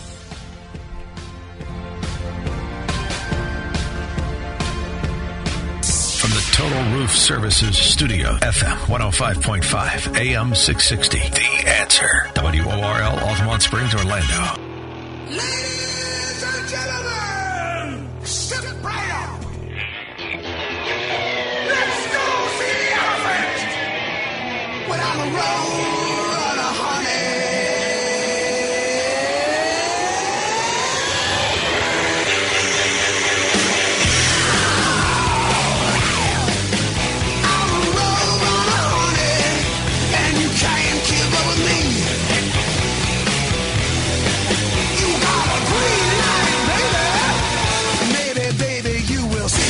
From the Total Roof Services Studio, FM 105.5, AM 660. The Answer. WORL, Altamont Springs, Orlando. Ladies and gentlemen, step right up. Let's go see the elephant. When I'm a road, honey. I'm a road, honey, and you can't keep up with me. You got a green light, baby. Maybe, baby, you will see.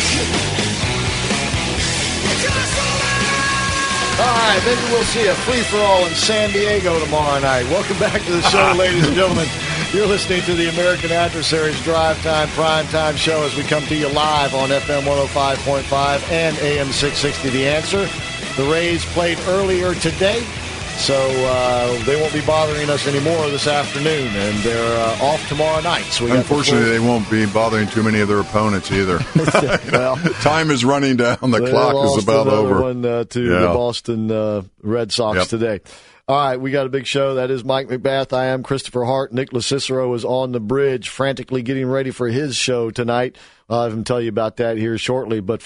All right, maybe we'll see a free-for-all in San Diego tomorrow night. Welcome back to the show, ladies and gentlemen. You're listening to the American Adversaries Drive Time Prime Time Show as we come to you live on FM 105.5 and AM 660 The Answer. The Rays played earlier today, so they won't be bothering us anymore this afternoon, and they're off tomorrow night. So unfortunately, they won't be bothering too many of their opponents either. Well, time is running down. The clock is about over. One to the Boston Red Sox today. All right, we got a big show. That is Mike McBath. I am Christopher Hart. Nicholas Cicero is on the bridge, frantically getting ready for his show tonight. I'll have him tell you about that here shortly. But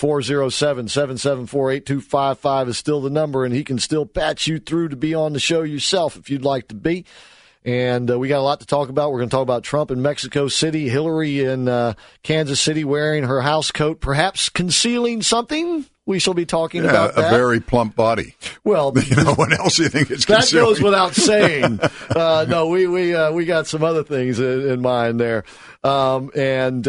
407-774-8255 is still the number, and he can still patch you through to be on the show yourself if you'd like to be. And we got a lot to talk about. We're going to talk about Trump in Mexico City, Hillary in Kansas City wearing her house coat, perhaps concealing something. We shall be talking about that. A very plump body. Well, what else do you think it's that concealing? goes without saying. No, we got some other things in mind there. Grant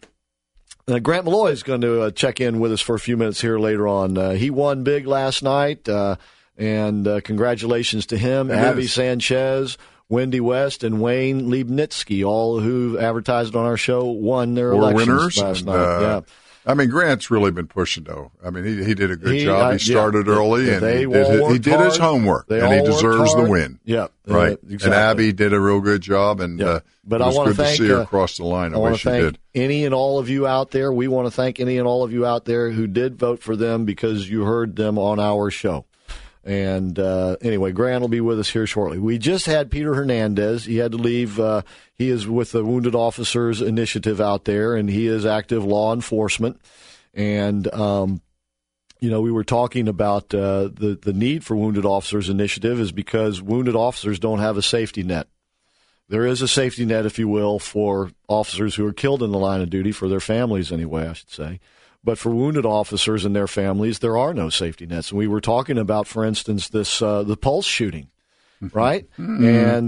Malloy is going to check in with us for a few minutes here later on. He won big last night, and congratulations to him. Abby Sanchez, Wendy West, and Wayne Liebnitzky, all who advertised on our show, won their elections last night. I mean, Grant's really been pushing, though. I mean, he did a good job. He started early, and he did his homework, and he deserves the win. Yeah, right. Exactly. And Abby did a real good job, and but it was good to see her across the line. I wish she did. Any and all of you out there, we want to thank any and all of you out there who did vote for them because you heard them on our show. And anyway, Grant will be with us here shortly. We just had Peter Hernandez. He had to leave. He is with the Wounded Officers Initiative out there, and he is active law enforcement. And, we were talking about the need for Wounded Officers Initiative is because wounded officers don't have a safety net. There is a safety net, if you will, for officers who are killed in the line of duty, for their families anyway, I should say. But for wounded officers and their families, there are no safety nets. And we were talking about, for instance, this the Pulse shooting, right? And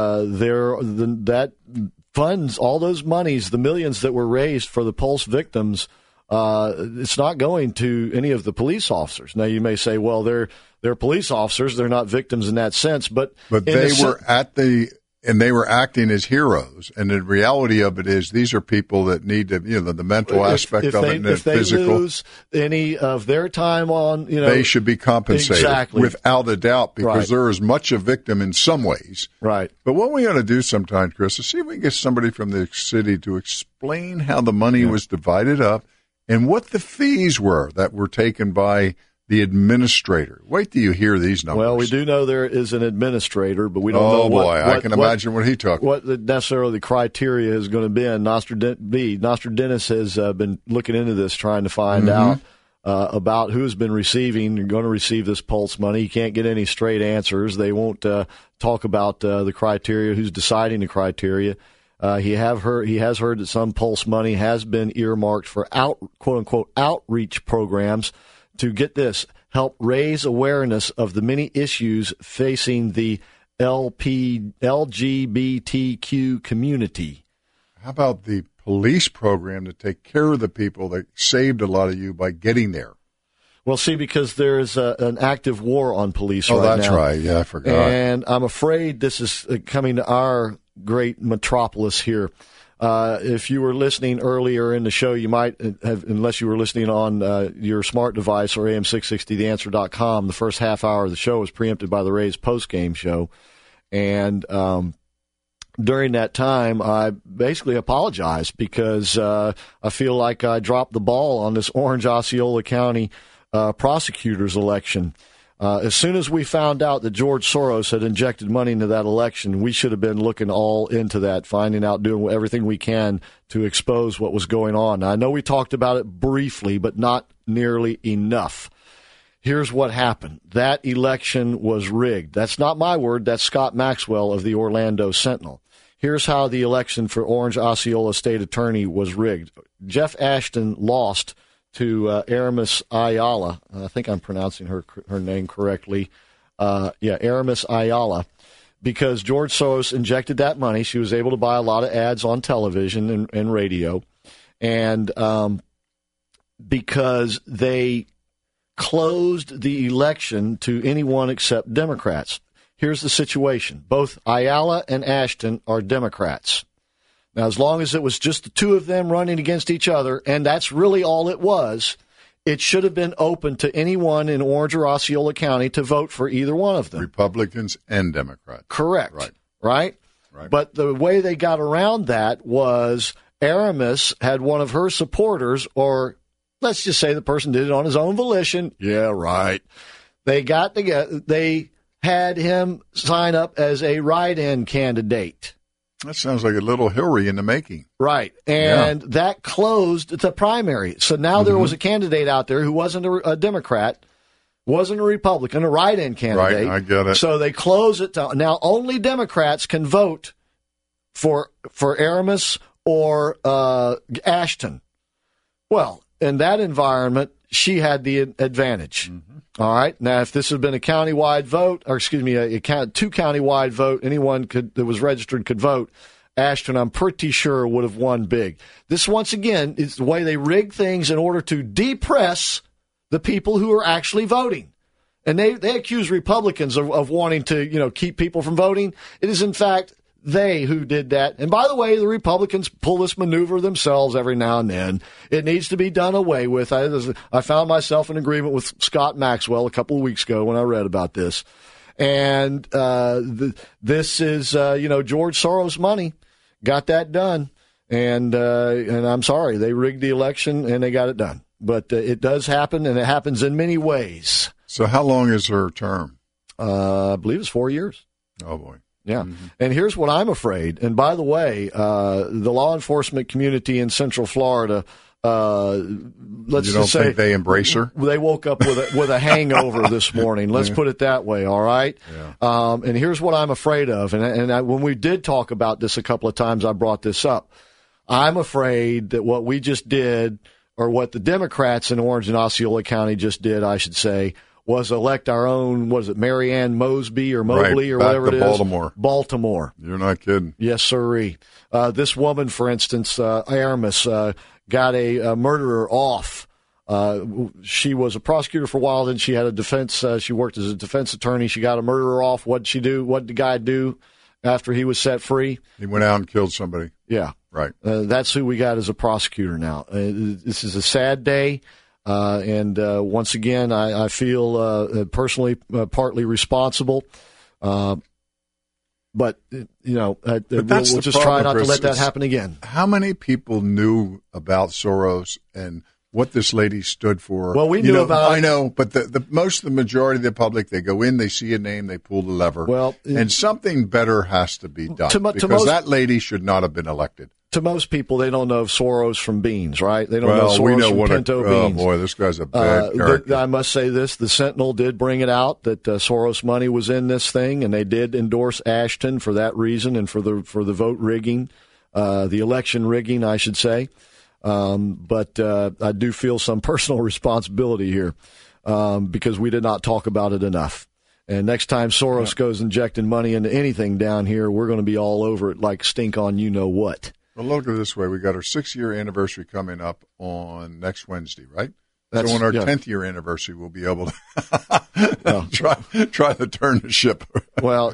that funds all those monies, the millions that were raised for the Pulse victims. It's not going to any of the police officers. Now, you may say, well, they're police officers; they're not victims in that sense. But they were and they were acting as heroes. And the reality of it is, these are people that need to, the mental aspect of it and the physical. If they lose any of their time on, they should be compensated without a doubt, because they're as much a victim in some ways. Right. But what we ought to do sometime, Chris, is see if we can get somebody from the city to explain how the money was divided up and what the fees were that were taken by the administrator. Wait till you hear these numbers. Well, we do know there is an administrator, but we don't know what. Oh, boy, I can imagine what he took. What necessarily the criteria is going to be. And Nostradamus has been looking into this, trying to find out about who's been receiving and going to receive this Pulse money. You can't get any straight answers. They won't talk about the criteria, who's deciding the criteria. He has heard that some Pulse money has been earmarked for quote unquote outreach programs to get this, help raise awareness of the many issues facing the LGBTQ community. How about the police program to take care of the people that saved a lot of you by getting there? Well, see, because there's an active war on police right now. Oh, that's right. Yeah, I forgot. And I'm afraid this is coming to our great metropolis here. If you were listening earlier in the show, you might have, unless you were listening on your smart device or AM660theanswer.com, the first half hour of the show was preempted by the Rays post-game show. And during that time, I basically apologized because I feel like I dropped the ball on this Orange Osceola County prosecutor's election. As soon as we found out that George Soros had injected money into that election, we should have been looking all into that, finding out, doing everything we can to expose what was going on. Now, I know we talked about it briefly, but not nearly enough. Here's what happened. That election was rigged. That's not my word. That's Scott Maxwell of the Orlando Sentinel. Here's how the election for Orange Osceola State Attorney was rigged. Jeff Ashton lost to Aramis Ayala. I think I'm pronouncing her name correctly. Aramis Ayala. Because George Soros injected that money, she was able to buy a lot of ads on television and radio. And because they closed the election to anyone except Democrats. Here's the situation. Both Ayala and Ashton are Democrats. Now, as long as it was just the two of them running against each other, and that's really all it was, it should have been open to anyone in Orange or Osceola County to vote for either one of them. Republicans and Democrats. Correct. Right? But the way they got around that was Aramis had one of her supporters, or let's just say the person did it on his own volition. Yeah, right. They got together. They had him sign up as a write-in candidate. That sounds like a little Hillary in the making. Right. And that closed the primary. So now there was a candidate out there who wasn't a Democrat, wasn't a Republican, a write-in candidate. Right, I get it. So they close it to now only Democrats can vote for Aramis or Ashton. Well, in that environment, she had the advantage. All right. Now, if this had been a countywide vote, or excuse me, two countywide vote, anyone that was registered could vote. Ashton, I'm pretty sure, would have won big. This, once again, is the way they rig things in order to depress the people who are actually voting. And they accuse Republicans of wanting to, keep people from voting. It is, in fact, they who did that. And by the way, the Republicans pull this maneuver themselves every now and then. It needs to be done away with. I found myself in agreement with Scott Maxwell a couple of weeks ago when I read about this. And this is, George Soros money. Got that done. And I'm sorry, they rigged the election and they got it done. But it does happen, and it happens in many ways. So how long is her term? I believe it's 4 years. Oh, boy. Yeah. And here's what I'm afraid. And by the way, the law enforcement community in Central Florida, let's you don't just say think they embrace her? They woke up with a hangover this morning. Let's put it that way. All right. Yeah. And here's what I'm afraid of. And when we did talk about this a couple of times, I brought this up. I'm afraid that what we just did, or what the Democrats in Orange and Osceola County just did, I should say, was elect our own, Marianne Mosby or Mobley or whatever it is? Baltimore. You're not kidding. Yes, sirree. This woman, for instance, Aramis, got a murderer off. She was a prosecutor for a while, then she had a defense. She worked as a defense attorney. She got a murderer off. What did she do? What did the guy do after he was set free? He went out and killed somebody. Yeah. Right. That's who we got as a prosecutor now. This is a sad day. And once again, I feel personally partly responsible. But we'll just try not to let that happen again. How many people knew about Soros and what this lady stood for. Well, we knew about it. I know, but the majority of the public, they go in, they see a name, they pull the lever. Well, and something better has to be done because that lady should not have been elected. To most people, they don't know Soros from beans, right? They don't know Soros from pinto beans. Oh, boy, this guy's a bad character. I must say this. The Sentinel did bring it out that Soros money was in this thing, and they did endorse Ashton for that reason and for the vote rigging, the election rigging, I should say. But I do feel some personal responsibility here because we did not talk about it enough. And next time Soros goes injecting money into anything down here, we're going to be all over it like stink on you-know-what. Well, look at it this way. We got our 6-year anniversary coming up on next Wednesday, right? So on our 10th year anniversary, we'll be able to try to turn the ship. Well,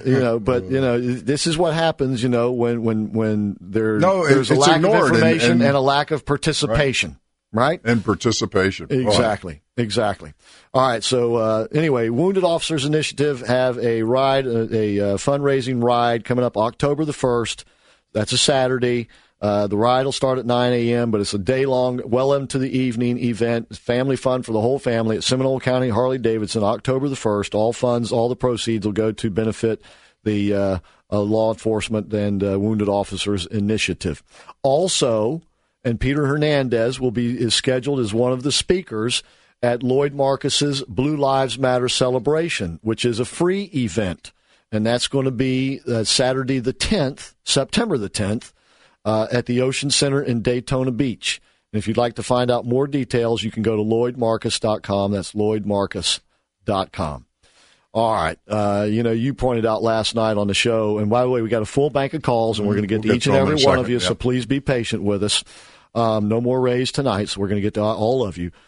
this is what happens, when there's a lack of information and a lack of participation, right? And participation. Exactly. Exactly. All right. So anyway, Wounded Officers Initiative have a ride, a fundraising ride coming up October the 1st. That's a Saturday. The ride will start at 9 a.m., but it's a day-long, well into the evening event. Family fun for the whole family at Seminole County Harley-Davidson, October the 1st. All funds, all the proceeds will go to benefit the Law Enforcement and Wounded Officers Initiative. Also, and Peter Hernandez is scheduled as one of the speakers at Lloyd Marcus's Blue Lives Matter celebration, which is a free event. And that's going to be Saturday the 10th, September the 10th, at the Ocean Center in Daytona Beach. And if you'd like to find out more details, you can go to LloydMarcus.com. That's LloydMarcus.com. All right. You pointed out last night on the show, and by the way, we got a full bank of calls, and we're going to get to each and every one of you, so please be patient with us. No more Rays tonight, so we're going to get to all of you.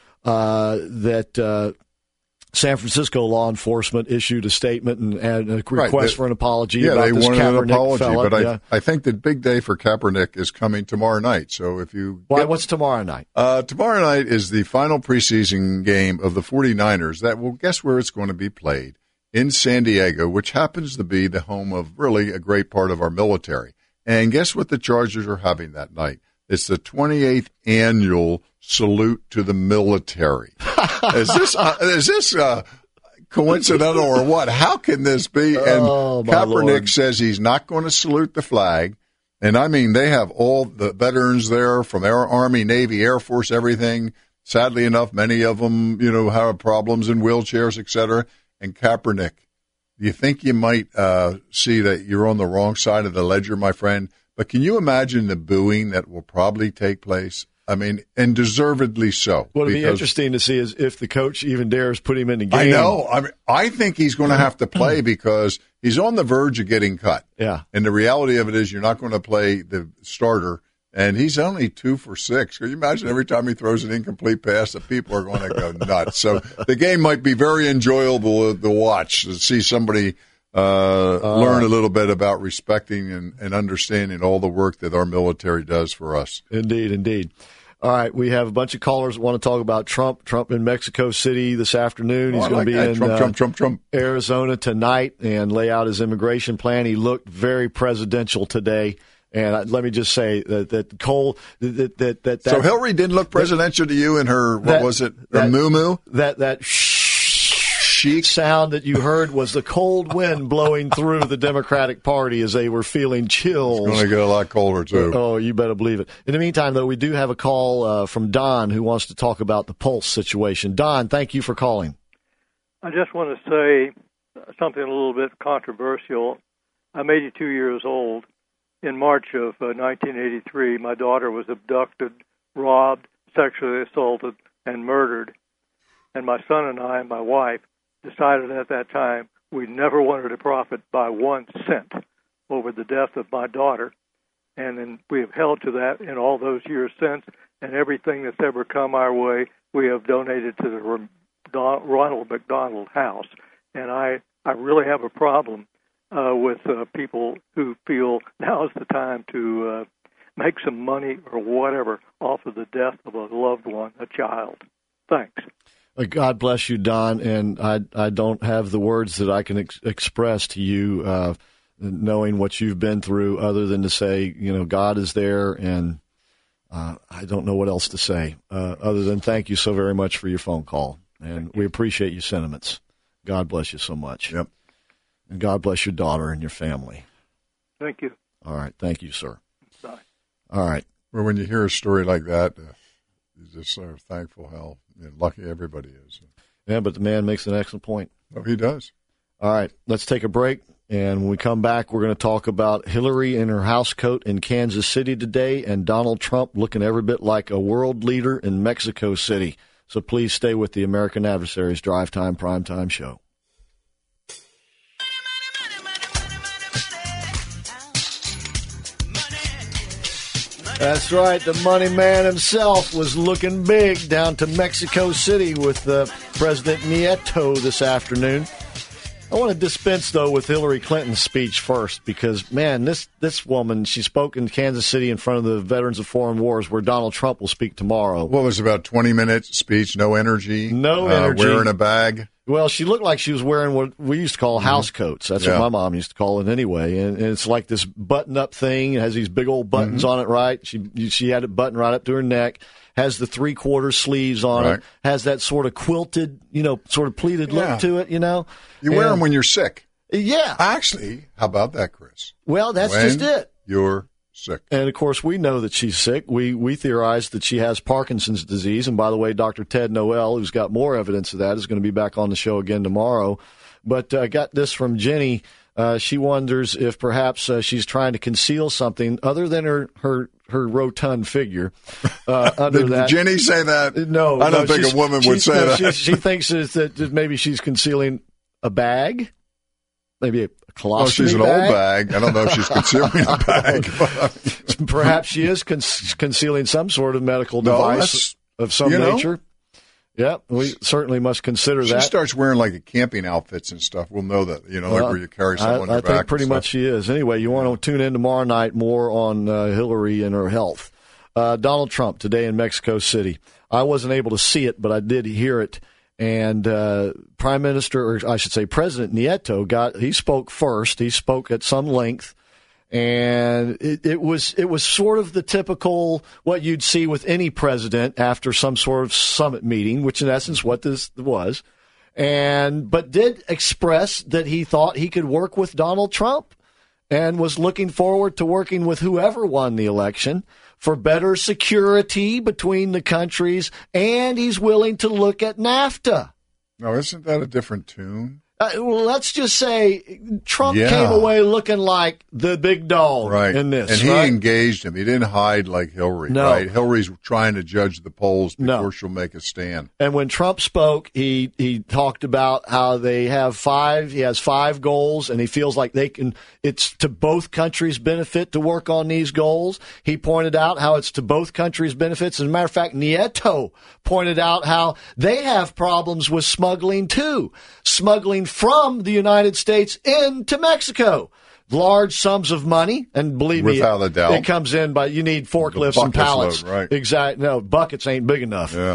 San Francisco law enforcement issued a statement and a request for an apology about this Kaepernick an apology, fella. But I think the big day for Kaepernick is coming tomorrow night. So if you what's tomorrow night? Tomorrow night is the final preseason game of the 49ers. Guess where it's going to be played? In San Diego, which happens to be the home of really a great part of our military. And guess what the Chargers are having that night? It's the 28th annual salute to the military. Is this coincidental or what? How can this be? And Kaepernick says he's not going to salute the flag. And I mean, they have all the veterans there from Army, Navy, Air Force, everything. Sadly enough, many of them, have problems in wheelchairs, et cetera. And Kaepernick, do you think you might see that you're on the wrong side of the ledger, my friend? But can you imagine the booing that will probably take place? I mean, and deservedly so. What'll be interesting to see is if the coach even dares put him in the game. I know. I think he's going to have to play because he's on the verge of getting cut. Yeah. And the reality of it is you're not going to play the starter, and he's only 2 for 6. Can you imagine every time he throws an incomplete pass that people are going to go nuts? So the game might be very enjoyable to watch, to see somebody learn a little bit about respecting and understanding all the work that our military does for us. Indeed. All right, we have a bunch of callers that want to talk about Trump in Mexico City this afternoon. He's going to be in Trump. Arizona tonight and lay out his immigration plan. He looked very presidential today. And let me just say that Cole that So Hillary didn't look presidential to you in her her moo-moo? That chic sound that you heard was the cold wind blowing through the Democratic Party as they were feeling chills. It's going to get a lot colder, too. Oh, you better believe it. In the meantime, though, we do have a call from Don who wants to talk about the Pulse situation. Don, thank you for calling. I just want to say something a little bit controversial. I'm 82 years old. In March of 1983, my daughter was abducted, robbed, sexually assaulted, and murdered. And my son and I and my wife decided at that time we never wanted to profit by 1 cent over the death of my daughter. And then we have held to that in all those years since, and everything that's ever come our way, we have donated to the Ronald McDonald House. And I really have a problem with people who feel now is the time to make some money or whatever off of the death of a loved one, a child. Thanks. God bless you, Don, and I don't have the words that I can express to you, knowing what you've been through, other than to say, God is there, and I don't know what else to say other than thank you so very much for your phone call. And we appreciate your sentiments. God bless you so much. Yep. And God bless your daughter and your family. Thank you. All right. Thank you, sir. Bye. All right. Well, when you hear a story like that, you're just so thankful how lucky everybody is. Yeah, but the man makes an excellent point. Oh, he does. All right. Let's take a break. And when we come back, we're going to talk about Hillary in her house coat in Kansas City today and Donald Trump looking every bit like a world leader in Mexico City. So please stay with the American Adversaries Drive Time Primetime Show. That's right. The money man himself was looking big down to Mexico City with President Nieto this afternoon. I want to dispense, though, with Hillary Clinton's speech first because, man, this woman, she spoke in Kansas City in front of the Veterans of Foreign Wars where Donald Trump will speak tomorrow. What was about 20-minute speech, no energy? No energy. Wearing a bag? Well, she looked like she was wearing what we used to call house coats. That's what my mom used to call it anyway. And it's like this button-up thing. It has these big old buttons on it, right? She had it buttoned right up to her neck. Has the three-quarter sleeves on it. Has that sort of quilted, sort of pleated look to it, You wear them when you're sick. Yeah. Actually, how about that, Chris? Well, that's just it. You're sick. And, of course, we know that she's sick. We theorize that she has Parkinson's disease. And, by the way, Dr. Ted Noel, who's got more evidence of that, is going to be back on the show again tomorrow. But I got this from Jenny. She wonders if perhaps she's trying to conceal something other than her rotund figure. Did Jenny say that? No. I don't think a woman would say that. She thinks that maybe she's concealing a bag, maybe a colostomy bag. She's an old bag. I don't know if she's concealing a bag. Perhaps she is concealing some sort of medical device of some nature. Yeah, we certainly must consider that. She starts wearing like a camping outfits and stuff. We'll know that, like where you carry someone on your back. I think pretty much she is. Anyway, you want to tune in tomorrow night more on Hillary and her health. Donald Trump today in Mexico City. I wasn't able to see it, but I did hear it. And Prime Minister, or I should say President Nieto, he spoke first. He spoke at some length. And it was sort of the typical what you'd see with any president after some sort of summit meeting, which in essence what this was, but did express that he thought he could work with Donald Trump and was looking forward to working with whoever won the election for better security between the countries, and he's willing to look at NAFTA. Now, isn't that a different tune? Well, let's just say Trump came away looking like the big dog in this. And he engaged him. He didn't hide like Hillary. No. Right? Hillary's trying to judge the polls before she'll make a stand. And when Trump spoke, he talked about how he has 5 goals, and he feels like it's to both countries' benefit to work on these goals. He pointed out how it's to both countries' benefits. As a matter of fact, Nieto pointed out how they have problems with smuggling too. Smuggling from the United States into Mexico. Large sums of money, and believe me, without a doubt, it comes in by you need forklifts and pallets. Load, right. Exactly. No, buckets ain't big enough. Yeah.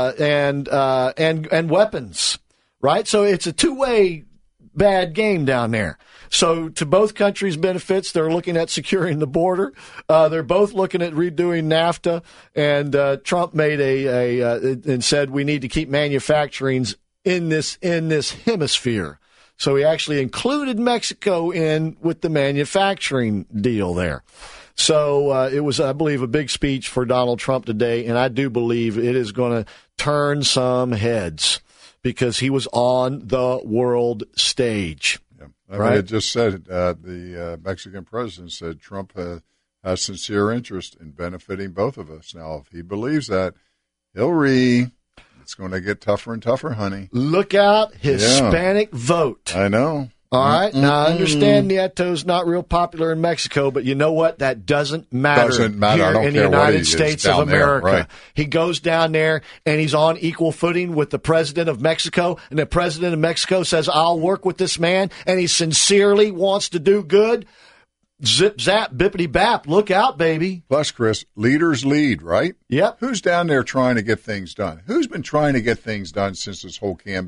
And weapons. Right? So it's a two-way bad game down there. So to both countries' benefits, they're looking at securing the border. They're both looking at redoing NAFTA, and Trump made and said we need to keep manufacturing in this hemisphere. So he actually included Mexico in with the manufacturing deal there. So it was, I believe, a big speech for Donald Trump today, and I do believe it is going to turn some heads because he was on the world stage. Yeah. I mean, it just said the Mexican president said Trump has sincere interest in benefiting both of us. Now, if he believes that, Hillary... It's going to get tougher and tougher, honey. Look out, Hispanic vote. I know. All right. Now, I understand Nieto's not real popular in Mexico, but you know what? That doesn't matter here in the United States of America. Right. He goes down there, and he's on equal footing with the president of Mexico, and the president of Mexico says, I'll work with this man, and he sincerely wants to do good. Zip, zap, bippity bap. Look out, baby. Plus, Chris, leaders lead, right? Yep. Who's down there trying to get things done? Who's been trying to get things done since this whole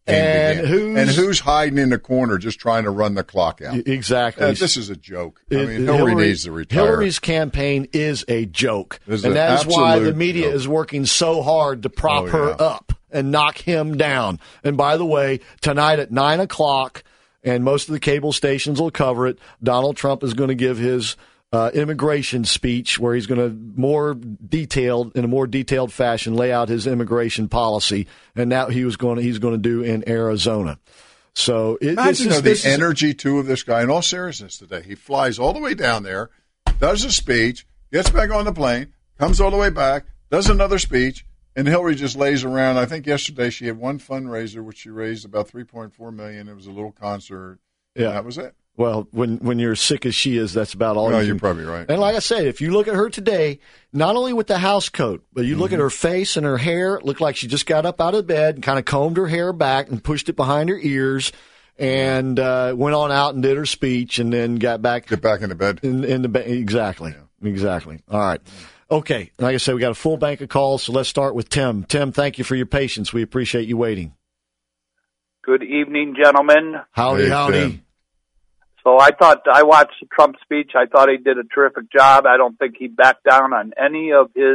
And who's hiding in the corner just trying to run the clock out? Exactly. This is a joke. Hillary needs to retire. Hillary's campaign is a joke. And that is why the media is working so hard to prop her up and knock him down. And by the way, tonight at 9 o'clock, and most of the cable stations will cover it, Donald Trump is going to give his immigration speech where he's going to in a more detailed fashion lay out his immigration policy, and now he's going to do in Arizona. So imagine the energy too of this guy. In all seriousness, today he flies all the way down there, does a speech, gets back on the plane, comes all the way back, does another speech, and Hillary just lays around. I think yesterday she had one fundraiser which she raised about $3.4 million. It was a little concert. Yeah, and that was it. Well, when you're sick as she is, that's about all. No, you're probably right. And like I said, if you look at her today, not only with the house coat, but you look at her face and her hair, it looked like she just got up out of bed and kind of combed her hair back and pushed it behind her ears and went on out and did her speech and then got back. Get back into bed. Exactly. All right. Okay. Like I said, we got a full bank of calls, so let's start with Tim. Tim, thank you for your patience. We appreciate you waiting. Good evening, gentlemen. Howdy. Tim. So I watched the Trump speech. I thought he did a terrific job. I don't think he backed down on any of his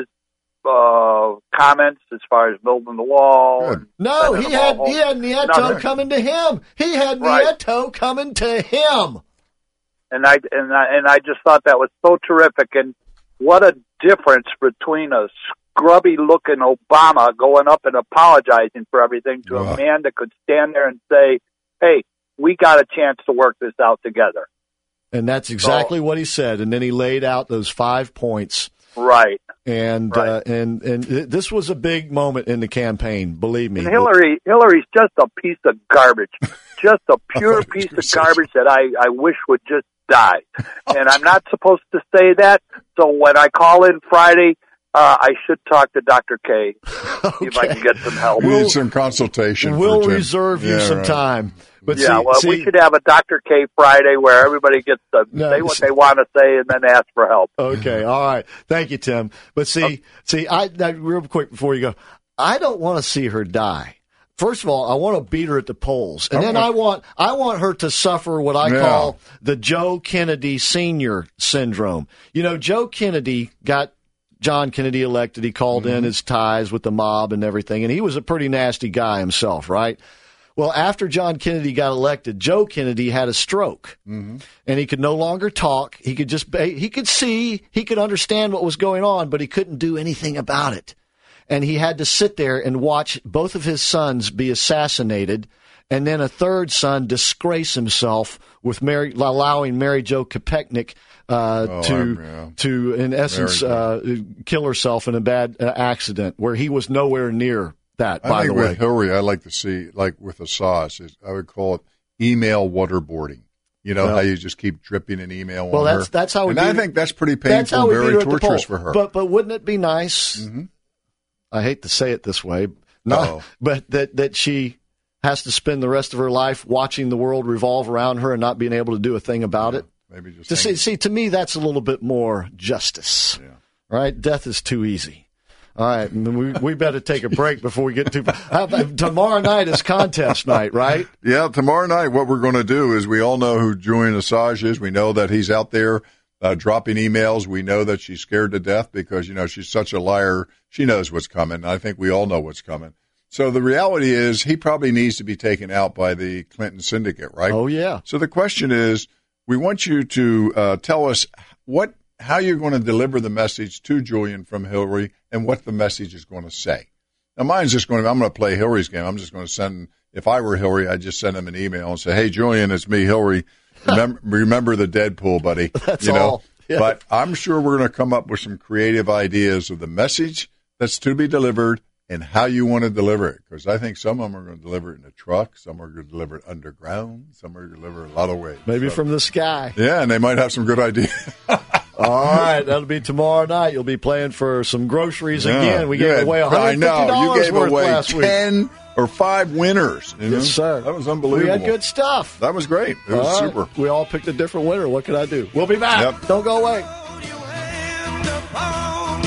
comments as far as building the wall. No, he had Nieto coming to him. He had Nieto coming to him. And I just thought that was so terrific. And what a difference between a scrubby-looking Obama going up and apologizing for everything to a man that could stand there and say, hey, we got a chance to work this out together. And that's exactly what he said. And then he laid out those 5 points. Right. And this was a big moment in the campaign, believe me. And Hillary's just a piece of garbage. Just a pure piece of garbage that I wish would just die. And I'm not supposed to say that. So when I call in Friday, I should talk to Dr. K. See if I can get some help. We need some consultation. We'll reserve you some time. But we should have a Dr. K Friday where everybody gets to say what they want to say and then ask for help. Okay, all right. Thank you, Tim. But real quick before you go, I don't want to see her die. First of all, I want to beat her at the polls, and then I want her to suffer what I call the Joe Kennedy Sr. syndrome. You know, Joe Kennedy got John Kennedy elected. He called in his ties with the mob and everything, and he was a pretty nasty guy himself, right? Well, after John Kennedy got elected, Joe Kennedy had a stroke, and he could no longer talk. He could see, he could understand what was going on, but he couldn't do anything about it. And he had to sit there and watch both of his sons be assassinated, and then a third son disgrace himself with allowing Mary Jo Kopechne to in essence kill herself in a bad accident where he was nowhere near that. By the way, with Hillary, I like to see, like with the sauce, I would call it email waterboarding. You know how you just keep dripping an email on her. That's how. And I think that's pretty painful, very torturous for her. But wouldn't it be nice? I hate to say it this way, but that she has to spend the rest of her life watching the world revolve around her and not being able to do a thing about it. Maybe just see, to me, that's a little bit more justice. Yeah. Right? Death is too easy. All right, we better take a break before we get too far. Tomorrow night is contest night, right? Yeah, tomorrow night what we're going to do is we all know who Julian Assange is. We know that he's out there dropping emails. We know that she's scared to death because, she's such a liar. She knows what's coming. I think we all know what's coming. So the reality is he probably needs to be taken out by the Clinton syndicate, right? Oh, yeah. So the question is, we want you to tell us how you're going to deliver the message to Julian from Hillary and what the message is going to say. Now, mine's just I'm going to play Hillary's game. I'm just going to send, if I were Hillary, I'd just send him an email and say, hey, Julian, it's me, Hillary. Remember the Deadpool, buddy. That's all. Yeah. But I'm sure we're going to come up with some creative ideas of the message that's to be delivered and how you want to deliver it. Because I think some of them are going to deliver it in a truck. Some are going to deliver it underground. Some are going to deliver it a lot of ways. Maybe from the sky. Yeah, and they might have some good ideas. All right, that'll be tomorrow night. You'll be playing for some groceries again. We gave away $150 worth last week. 10 or 5 winners. Yes, sir. That was unbelievable. We had good stuff. That was great. It was super. We all picked a different winner. What can I do? We'll be back. Yep. Don't go away.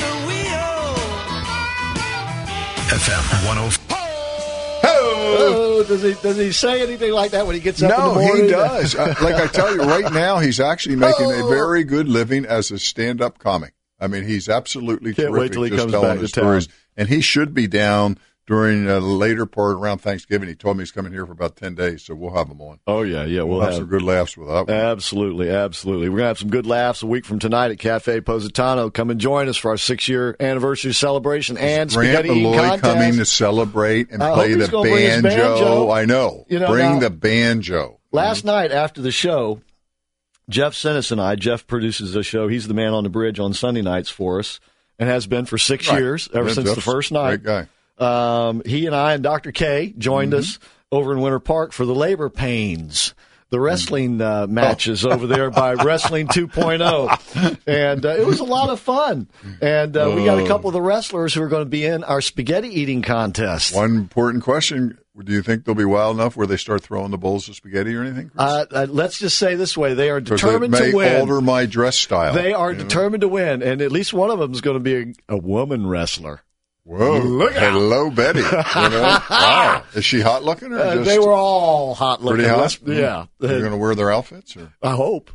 FM 105. Oh. Oh, does he say anything like that when he gets up in the morning? No, he does. Like I tell you, right now he's actually making a very good living as a stand-up comic. I mean, he's absolutely Can't terrific wait till he just comes telling back his to town. stories. And he should be down during the later part around Thanksgiving. He told me he's coming here for about 10 days, so we'll have him on. Oh, yeah. We'll have some good laughs with that one. Absolutely. We're going to have some good laughs a week from tonight at Cafe Positano. Come and join us for our 6-year anniversary celebration and spaghetti eating contest. Coming to celebrate and play the banjo. I know. Bring the banjo. Last night after the show, Jeff Sinis and I, Jeff produces the show. He's the man on the bridge on Sunday nights for us and has been for 6 years, ever since the first night. Great guy. He and I and Dr. K joined us over in Winter Park for the Labor Pains, the wrestling matches over there by Wrestling 2.0. And it was a lot of fun. And we got a couple of the wrestlers who are going to be in our spaghetti eating contest. One important question. Do you think they'll be wild enough where they start throwing the bowls of spaghetti or anything, Chris? Let's just say this way. They are determined to win. They may alter my dress style. They are determined to win. And at least one of them is going to be a woman wrestler. Whoa! Hello, Betty. Wow. Is she hot looking? Or just they were all hot looking. Pretty hot? Yeah. You're going to wear their outfits? Or? I hope.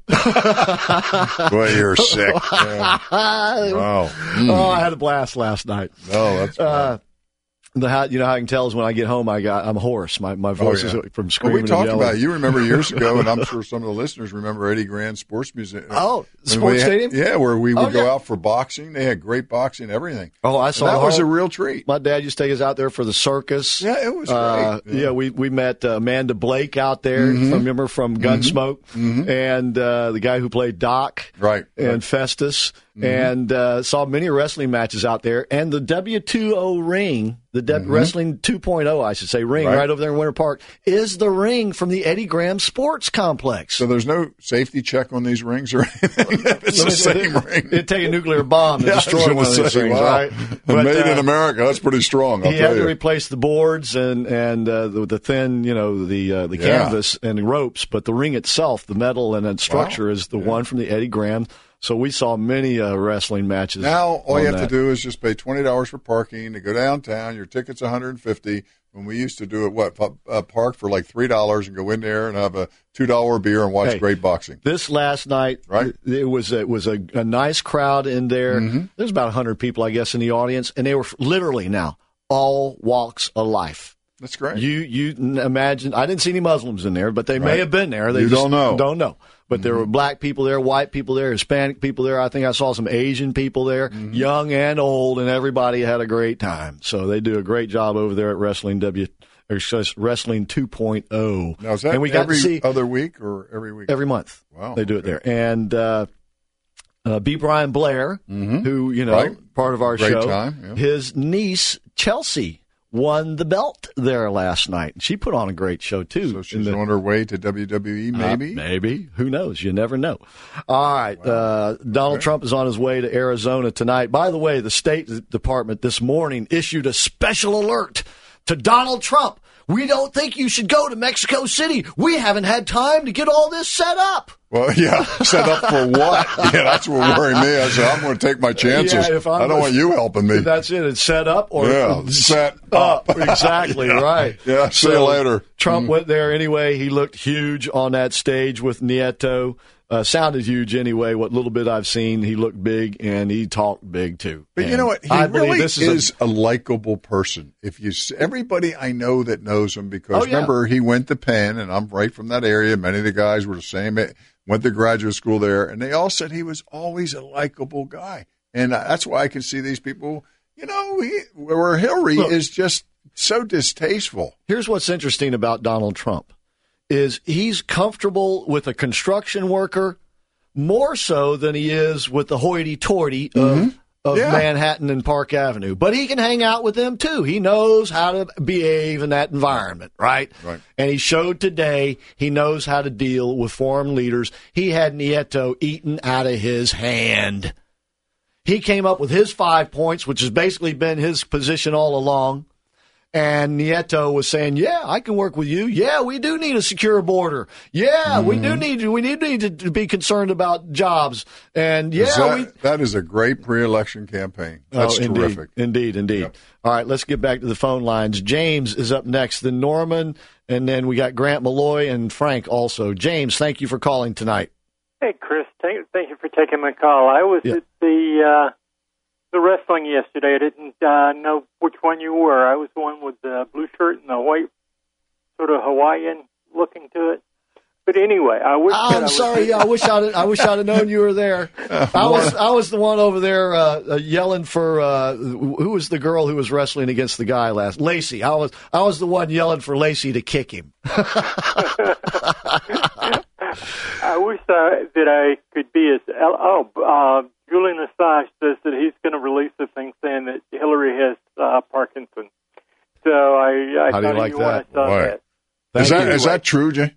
Boy, you're sick. Yeah. Wow. Oh, I had a blast last night. Oh, that's fun. How I can tell is when I get home, I'm hoarse. My voice is from screaming. Well, we talked and about it. You remember years ago, and I'm sure some of the listeners remember Eddie Grand Sports Museum. Oh, Sports Stadium? Yeah, where we would go out for boxing. They had great boxing, everything. Oh, I saw that. Was a real treat. My dad used to take us out there for the circus. Yeah, it was great. Yeah, we met Amanda Blake out there, remember, from Gunsmoke, and the guy who played Doc, and Festus. And saw many wrestling matches out there. And the W2O ring, the Wrestling 2.0, I should say, ring right over there in Winter Park, is the ring from the Eddie Graham Sports Complex. So there's no safety check on these rings or anything? It's the same ring. It'd take a nuclear bomb to destroy one of these rings, right? But, made in America, that's pretty strong, I'll tell you. He had to replace the boards and the thin, the canvas and the ropes, but the ring itself, the metal and the structure is the one from the Eddie Graham. So we saw many wrestling matches. Now all you have to do is just pay $20 for parking to go downtown. Your ticket's $150. When we used to do it, park for like $3 and go in there and have a $2 beer and watch great boxing. This last night, it was a nice crowd in there. There's about 100 people, I guess, in the audience, and they were literally now all walks of life. That's great. You imagine? I didn't see any Muslims in there, but they may have been there. They don't know. Don't know. But there were black people there, white people there, Hispanic people there. I think I saw some Asian people there, young and old, and everybody had a great time. So they do a great job over there at Wrestling 2.0. Now, is that every other week or every week? Every month. Wow. They do it there. And B. Brian Blair, who, part of our great show, time, his niece, Chelsea, won the belt there last night. She put on a great show, too. So she's on her way to WWE, maybe? Maybe. Who knows? You never know. All right. Wow. Donald Trump is on his way to Arizona tonight. By the way, the State Department this morning issued a special alert to Donald Trump. We don't think you should go to Mexico City. We haven't had time to get all this set up. Well, yeah, set up for what? Yeah, that's what worried me. I said, I'm going to take my chances. Yeah, I don't want you helping me. That's it. It's set up or set up. Exactly, right. Yeah, see you later. Trump went there anyway. He looked huge on that stage with Nieto. Sounded huge anyway. What little bit I've seen, he looked big and he talked big too. But you know what? He really is a likable person. Everybody I know that knows him, because remember, he went to Penn, and I'm right from that area. Many of the guys were the same. Went to graduate school there, and they all said he was always a likable guy. And that's why I can see these people, where Hillary is just so distasteful. Here's what's interesting about Donald Trump. Is he's comfortable with a construction worker more so than he is with the hoity-toity of Manhattan and Park Avenue. But he can hang out with them, too. He knows how to behave in that environment, right? And he showed today he knows how to deal with foreign leaders. He had Nieto eaten out of his hand. He came up with his 5 points, which has basically been his position all along. And Nieto was saying, "Yeah, I can work with you. Yeah, we do need a secure border. Yeah, we need to be concerned about jobs. And that is a great pre-election campaign. That's terrific. Indeed. Yep. All right, let's get back to the phone lines. James is up next, then Norman, and then we got Grant Malloy and Frank also. James, thank you for calling tonight. Hey, Chris, thank you for taking my call. I was at the wrestling yesterday. I didn't know which one you were. I was the one with the blue shirt and the white, sort of Hawaiian looking to it. But anyway, I wish. I'm sorry. I wish I'd have known you were there. I was the one over there yelling for who was the girl who was wrestling against the guy last? Lacey. I was the one yelling for Lacey to kick him. I wish that I could be as. Julian Assange says that he's going to release a thing saying that Hillary has Parkinson's. So I How do you like that? I saw that. Is that true, Jay?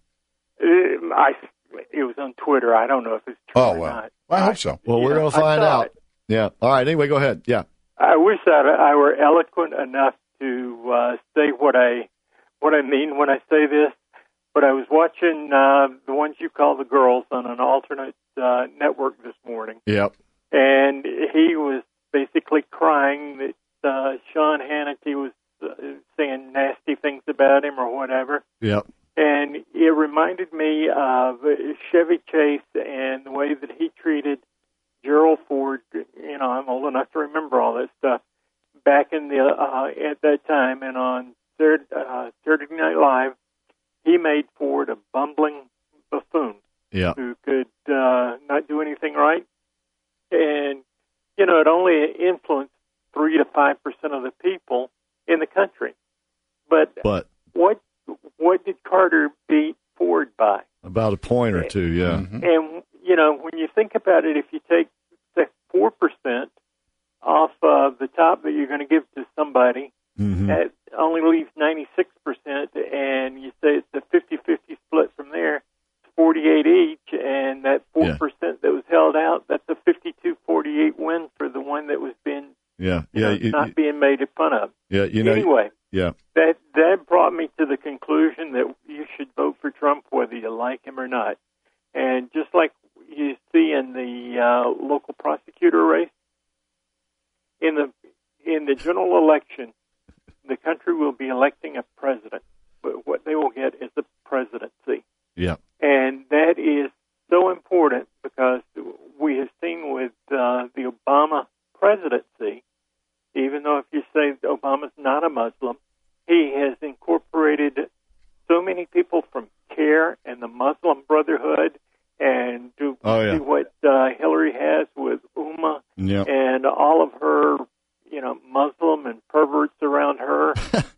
It was on Twitter. I don't know if it's true or not. I hope so. Well, we're going to find out. Yeah. All right. Anyway, go ahead. Yeah. I wish that I were eloquent enough to say what I mean when I say this. But I was watching the ones you call the girls on an alternate network this morning. Yep. And he was basically crying that Sean Hannity was saying nasty things about him or whatever. Yep. And it reminded me of Chevy Chase and the way that he treated Gerald Ford. You know, I'm old enough to remember all that stuff back in the at that time. And on Saturday Night Live, he made Ford a bumbling buffoon who could not do anything right. And, you know, it only influenced 3 to 5% of the people in the country. But what did Carter beat Ford by? About a point or two, yeah. Mm-hmm. And, you know, when you think about it, if you take, say, 4% off of the top that you're going to give to somebody, that only leaves 96%, and you say it's a 50-50 split from there, it's 48 each, and that 4% that was held out, that's a 52-48 win for the one that was being not being made fun of. Yeah, you know. Anyway, yeah. That brought me to the conclusion that you should vote for Trump whether you like him or not. And just like you see in the local prosecutor race, in the general election, the country will be electing a president, but what they will get is the presidency. Yeah. And that is so important because we have seen with the Obama presidency, even though if you say Obama's not a Muslim, he has incorporated so many people from CARE and the Muslim Brotherhood and what Hillary has with Umma and all of her, you know, Muslim and perverts around her.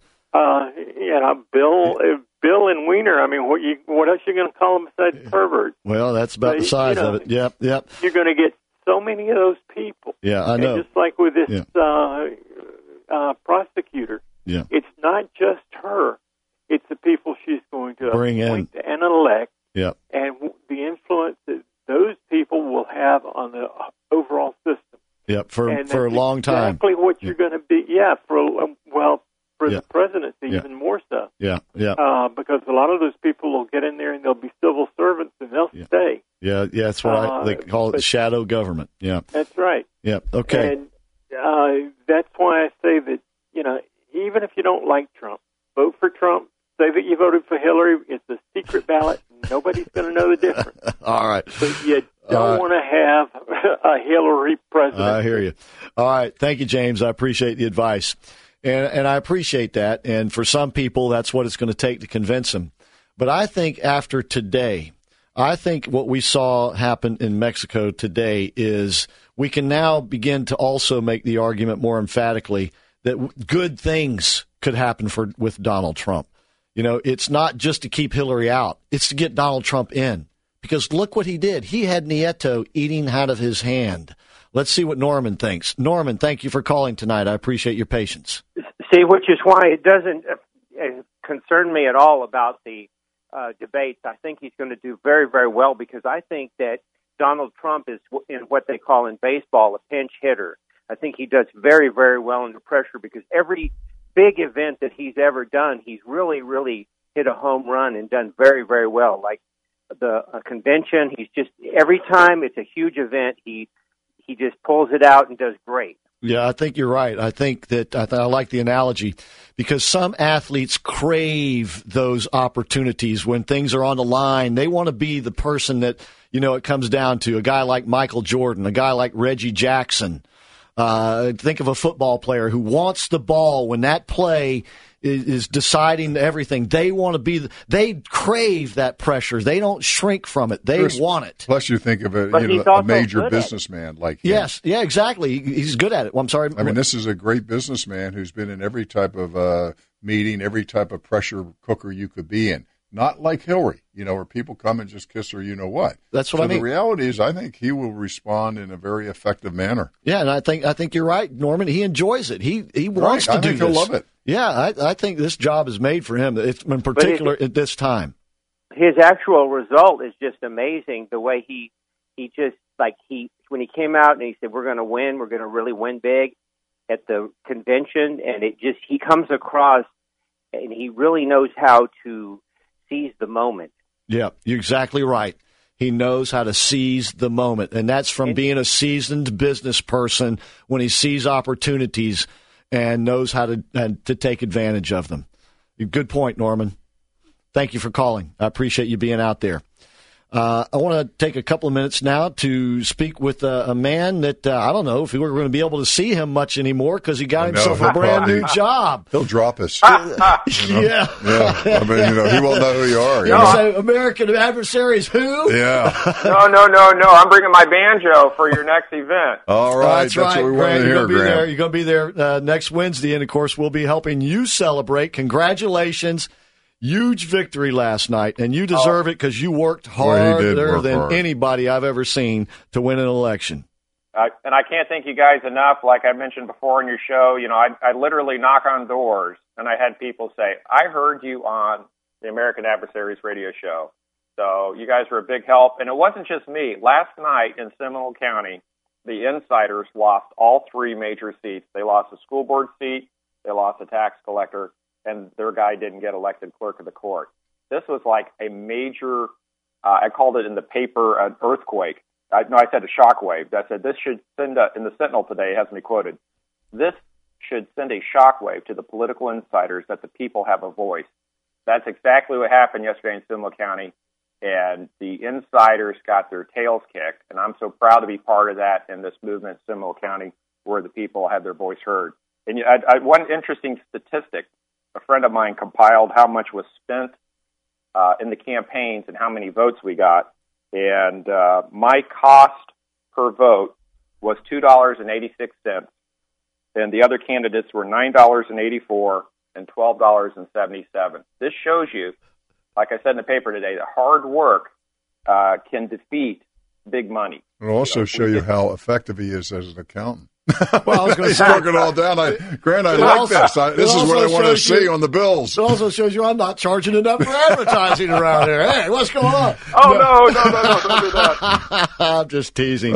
Bill and Wiener. I mean, what else are you going to call them besides perverts? Well, that's about the size of it. Yep. You're going to get so many of those people. Yeah, I know. And just like with this prosecutor, it's not just her. It's the people she's going to bring appoint and elect. Yep. And the influence that those people will have on the overall system. Yep, for a long time. Exactly what you're going to be. Yeah, for the presidency, even more so. Yeah. Because a lot of those people will get in there and they'll be civil servants and they'll stay. Yeah, that's what they call it, shadow government. Yeah, that's right. Yeah. Okay. And that's why I say that, you know, even if you don't like Trump, vote for Trump. Say that you voted for Hillary. It's a secret ballot. Nobody's going to know the difference. All right. But you don't want to have a Hillary president. I hear you. All right. Thank you, James. I appreciate the advice. And I appreciate that. And for some people, that's what it's going to take to convince them. But I think after today, I think what we saw happen in Mexico today is we can now begin to also make the argument more emphatically that good things could happen with Donald Trump. You know, it's not just to keep Hillary out. It's to get Donald Trump in. Because look what he did. He had Nieto eating out of his hand. Let's see what Norman thinks. Norman, thank you for calling tonight. I appreciate your patience. See, which is why it doesn't concern me at all about the debates. I think he's going to do very, very well because I think that Donald Trump is in what they call in baseball a pinch hitter. I think he does very, very well under pressure because every big event that he's ever done, he's really, really hit a home run and done very, very well. Like the convention, he's just, every time it's a huge event, he just pulls it out and does great. Yeah, I think you're right. I think that I like the analogy because some athletes crave those opportunities when things are on the line. They want to be the person that, it comes down to. A guy like Michael Jordan, a guy like Reggie Jackson. Think of a football player who wants the ball when that play is deciding everything. They want to be, they crave that pressure. They don't shrink from it. They want it. Plus, you think of it, a major businessman like him. Yes, yeah, exactly. He's good at it. Well, I'm sorry. I mean, this is a great businessman who's been in every type of meeting, every type of pressure cooker you could be in. Not like Hillary, where people come and just kiss her, what. That's what I mean. The reality is, I think he will respond in a very effective manner. Yeah, and I think you're right, Norman. He enjoys it. He wants to do this. I think he'll love it. Yeah, I think this job is made for him, in particular at this time. His actual result is just amazing. The way he just, when he came out and he said, we're going to win, we're going to really win big at the convention, and he comes across and he really knows how to seize the moment. Yeah, you're exactly right. He knows how to seize the moment, and that's from being a seasoned business person when he sees opportunities and knows how to take advantage of them. Good point, Norman. Thank you for calling. I appreciate you being out there. I want to take a couple of minutes now to speak with a man that I don't know if we're going to be able to see him much anymore because he got himself a brand new job. He'll drop us. Yeah. I mean, he won't know who you are. You say American Adversaries who? Yeah. No. I'm bringing my banjo for your next event. All right. That's right. What we want to hear, Graham. You're going to be there next Wednesday, and, of course, we'll be helping you celebrate. Congratulations. Huge victory last night, and you deserve it because you worked harder than anybody I've ever seen to win an election. And I can't thank you guys enough. Like I mentioned before in your show, I literally knock on doors, and I had people say, I heard you on the American Adversaries radio show. So you guys were a big help. And it wasn't just me. Last night in Seminole County, the insiders lost all three major seats. They lost a school board seat, they lost a tax collector, and their guy didn't get elected clerk of the court. This was like a major, I called it in the paper an earthquake. I said a shockwave. I said this should send in the Sentinel today, it has me quoted, this should send a shockwave to the political insiders that the people have a voice. That's exactly what happened yesterday in Seminole County, and the insiders got their tails kicked, and I'm so proud to be part of that in this movement in Seminole County where the people had their voice heard. And one interesting statistic, a friend of mine compiled how much was spent in the campaigns and how many votes we got. And my cost per vote was $2.86, and the other candidates were $9.84 and $12.77. This shows you, like I said in the paper today, that hard work can defeat big money. It'll also show you how effective he is as an accountant. Well, I was going to say, broke it all down. Grant, I like this. This is what I want to see on the bills. It also shows you I'm not charging enough for advertising around here. Hey, what's going on? Oh, no, don't do that. I'm just teasing.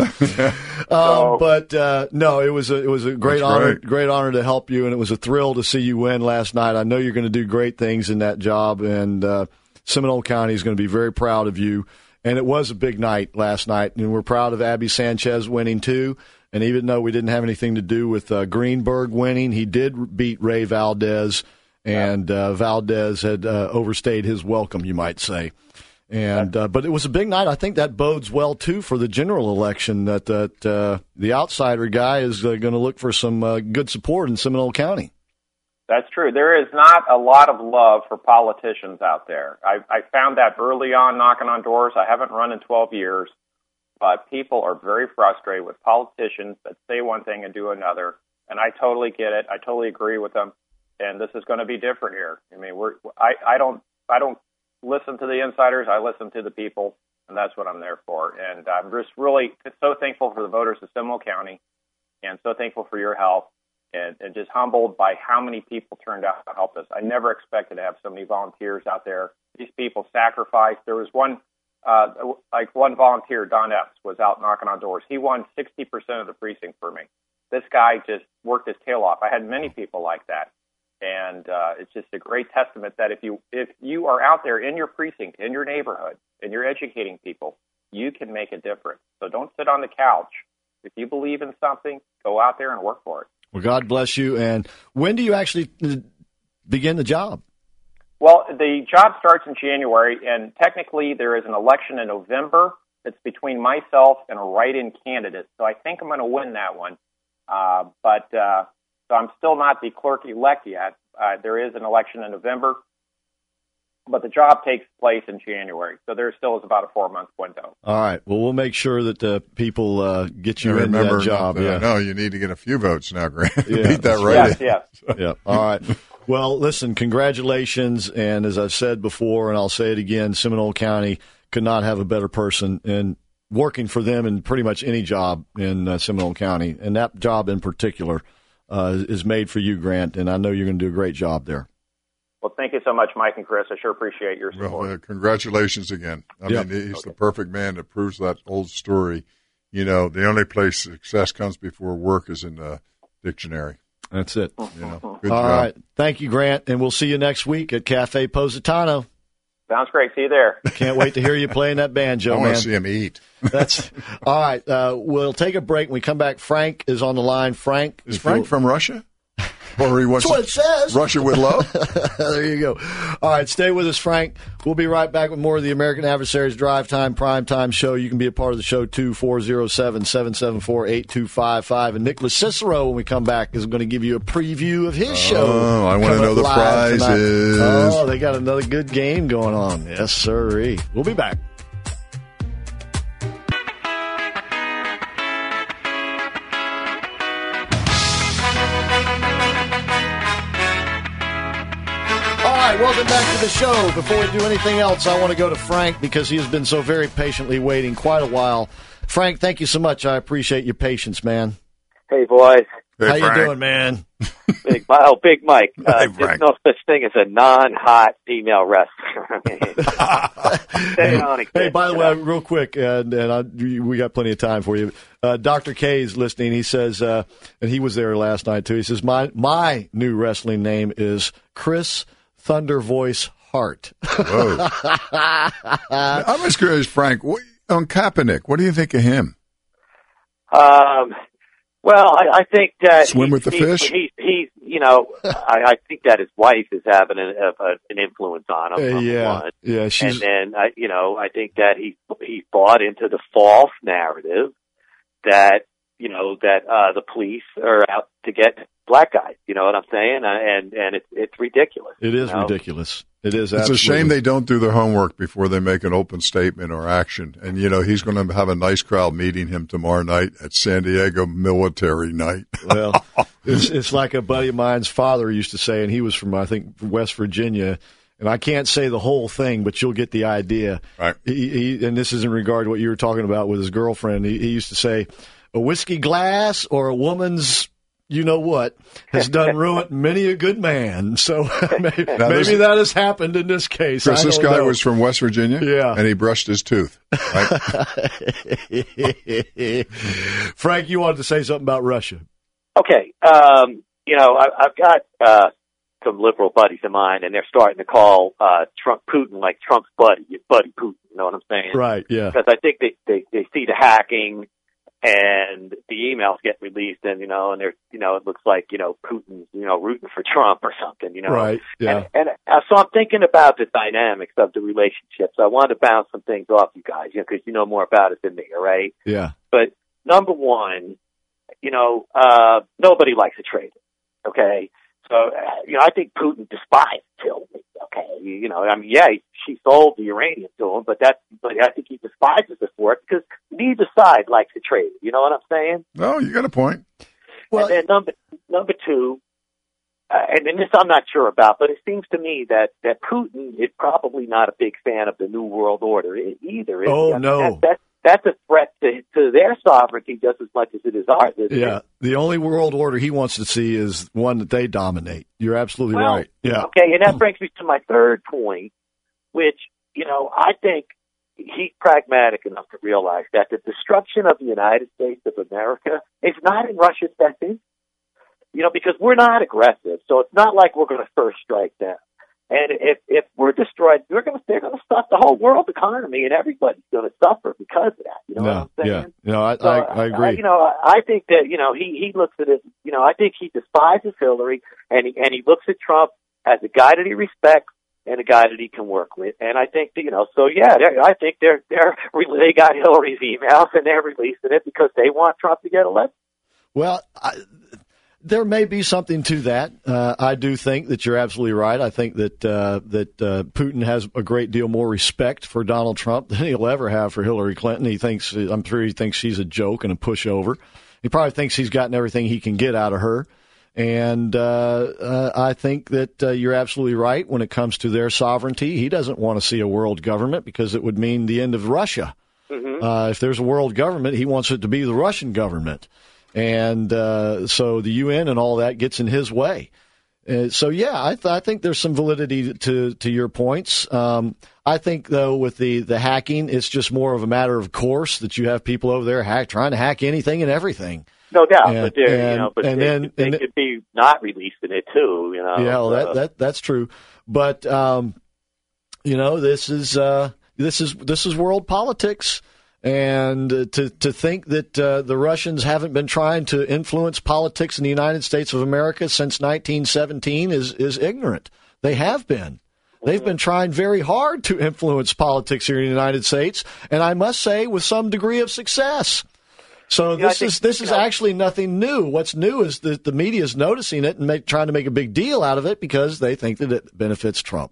But it was a great honor to help you, and it was a thrill to see you win last night. I know you're going to do great things in that job, and Seminole County is going to be very proud of you. And it was a big night last night, and we're proud of Abby Sanchez winning too. And even though we didn't have anything to do with Greenberg winning, he did beat Ray Valdez, and Valdez had overstayed his welcome, you might say. And but it was a big night. I think that bodes well, too, for the general election, that the outsider guy is going to look for some good support in Seminole County. That's true. There is not a lot of love for politicians out there. I found that early on knocking on doors. I haven't run in 12 years. But people are very frustrated with politicians that say one thing and do another, and I totally get it. I totally agree with them, and this is going to be different here. I mean, I don't listen to the insiders. I listen to the people, and that's what I'm there for. And I'm just really so thankful for the voters of Seminole County, and so thankful for your help, and just humbled by how many people turned out to help us. I never expected to have so many volunteers out there. These people sacrificed. There was one volunteer, Don Epps, was out knocking on doors. He won 60% of the precinct for me. This guy just worked his tail off. I had many people like that. And it's just a great testament that if you are out there in your precinct, in your neighborhood, and you're educating people, you can make a difference. So don't sit on the couch. If you believe in something, go out there and work for it. Well, God bless you. And when do you actually begin the job? Well, the job starts in January, and technically there is an election in November. It's between myself and a write-in candidate. So I think I'm going to win that one. So I'm still not the clerk-elect yet. There is an election in November, but the job takes place in January. So there still is about a 4-month window. All right. Well, we'll make sure that people get you into that job. Yeah. No, you need to get a few votes now, Grant. Yeah. Beat that right. Yes. Yeah. All right. Well, listen, congratulations. And as I've said before, and I'll say it again, Seminole County could not have a better person in working for them in pretty much any job in Seminole County. And that job in particular is made for you, Grant. And I know you're going to do a great job there. Well, thank you so much, Mike and Chris. I sure appreciate your support. Well, congratulations again. I mean, he's the perfect man that proves that old story. You know, the only place success comes before work is in the dictionary. That's it. You know, All good job. right. Thank you, Grant. And we'll see you next week at Cafe Positano. Sounds great. See you there. Can't wait to hear you playing that banjo, I man. want to see him eat. That's all right. We'll take a break. When we come back, Frank is on the line. Frank. Is Frank from Russia? Or he wants That's what it says. Russia with love? There you go. All right, stay with us, Frank. We'll be right back with more of the American Adversaries Drive Time Prime Time Show. You can be a part of the show, too, 407-774-8255. And Nicholas Cicero, when we come back, is going to give you a preview of his show. Oh, I want to know the prizes. Oh, they got another good game going on. Yes, sirree. We'll be back. Welcome back to the show. Before we do anything else, I want to go to Frank because he has been so very patiently waiting quite a while. Frank, thank you so much. I appreciate your patience, man. Hey, boys. Hey, How Frank. you doing, man? Big Mike. There's no such thing as a non-hot female wrestler. Hey, by the way, real quick, we got plenty of time for you. Dr. K is listening. He says, and he was there last night, too. He says, my new wrestling name is Chris Thunder Voice Hart. Whoa. I'm as curious, Frank, on Kaepernick, what do you think of him? Well, I think that swim with the fish. He's I think that his wife is having an influence on him. Yeah. And then I think that he bought into the false narrative that the police are out to get black guys. You know what I'm saying? And it's ridiculous. It is ridiculous. It is. It's a shame they don't do their homework before they make an open statement or action. And, he's going to have a nice crowd meeting him tomorrow night at San Diego Military Night. Well, it's like a buddy of mine's father used to say, and he was from, I think, West Virginia. And I can't say the whole thing, but you'll get the idea. Right. He and this is in regard to what you were talking about with his girlfriend. He used to say, a whiskey glass or a woman's you-know-what has done ruined many a good man. So maybe that has happened in this case. Chris, this guy was from West Virginia, yeah, and he brushed his tooth. Right? Frank, you wanted to say something about Russia. Okay. I've got some liberal buddies of mine, and they're starting to call Trump Putin like Trump's buddy Putin. You know what I'm saying? Right, yeah. Because I think they see the hacking and the emails get released, and and they're it looks like Putin's rooting for Trump or something, Right. Yeah. And so I'm thinking about the dynamics of the relationships. I want to bounce some things off you guys, because you know more about it than me, all right? Yeah. But number one, nobody likes a traitor. Okay. So, I think Putin despises Hillary. Okay. She sold the uranium to him, but I think he despises her for it because neither side likes a traitor. You know what I'm saying? No, you got a point. Well, and then number two, and this I'm not sure about, but it seems to me that Putin is probably not a big fan of the New World Order either. Oh, no. That's a threat to their sovereignty just as much as it is ours. Yeah, the only world order he wants to see is one that they dominate. You're absolutely right. Yeah. Okay, and that brings me to my third point, which, I think he's pragmatic enough to realize that the destruction of the United States of America is not in Russia's best interest. because we're not aggressive, so it's not like we're going to first strike them. And if we're destroyed, they're going to stop the whole world economy, and everybody's going to suffer because of that. You know what I'm saying? Yeah, I agree. I think that he looks at it. I think he despises Hillary, and he looks at Trump as a guy that he respects and a guy that he can work with. And I think that, I think they got Hillary's emails and they're releasing it because they want Trump to get elected. Well, there may be something to that. I do think that you're absolutely right. I think that Putin has a great deal more respect for Donald Trump than he'll ever have for Hillary Clinton. I'm sure he thinks she's a joke and a pushover. He probably thinks he's gotten everything he can get out of her. And I think that you're absolutely right when it comes to their sovereignty. He doesn't want to see a world government because it would mean the end of Russia. Mm-hmm. If there's a world government, he wants it to be the Russian government. And so the UN and all that gets in his way. I think there's some validity to your points. I think, though, with the hacking, it's just more of a matter of course that you have people over there trying to hack anything and everything. No doubt, they could be not releasing it too. Yeah, well, that's true. But this is world politics. And to think that the Russians haven't been trying to influence politics in the United States of America since 1917 is ignorant. They have been. They've been trying very hard to influence politics here in the United States, and I must say with some degree of success. So this is actually nothing new. What's new is that the media is noticing it and trying to make a big deal out of it because they think that it benefits Trump.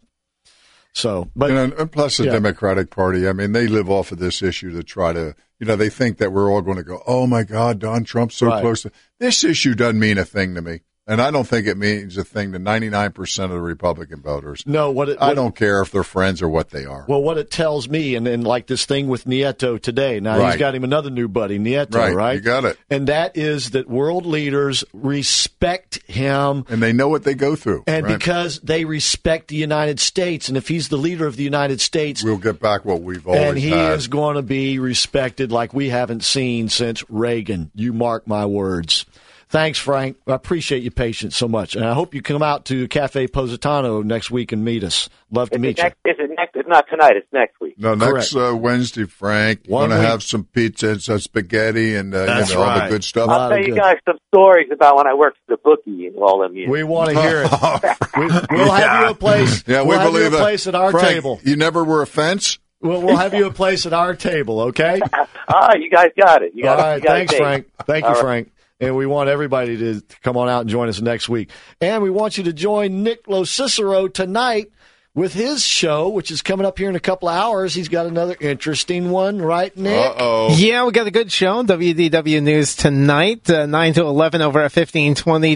So, but and plus the Democratic Party, I mean, they live off of this issue to try to, they think that we're all going to go, oh my God, Don Trump's so close to this issue. Doesn't mean a thing to me. And I don't think it means a thing to 99% of the Republican voters. No, I don't care if they're friends or what they are. Well, what it tells me, and like this thing with Nieto today, now he's got him another new buddy, Nieto, right? You got it. And that is that world leaders respect him. And they know what they go through. And because they respect the United States, and if he's the leader of the United States, we'll get back what we've always had. And he is going to be respected like we haven't seen since Reagan. You mark my words. Thanks, Frank. I appreciate your patience so much. And I hope you come out to Cafe Positano next week and meet us. Love to meet you. It's not tonight. It's next week. No, next Wednesday, Frank. You want to have some pizza and some spaghetti and all the good stuff? I'll tell you guys some stories about when I worked at the bookie and all them years. We want to hear it. We'll have you a place. Yeah, we'll have you a place at our table. You never were a fence? We'll have you a place at our table, okay? You guys got it. All right, thanks, Frank. Thank you, Frank. And we want everybody to come on out and join us next week. And we want you to join Nick Locicero tonight with his show, which is coming up here in a couple of hours. He's got another interesting one, right, Nick? Uh-oh. Yeah, we got a good show. WDW News tonight, 9 to 11 over at 1520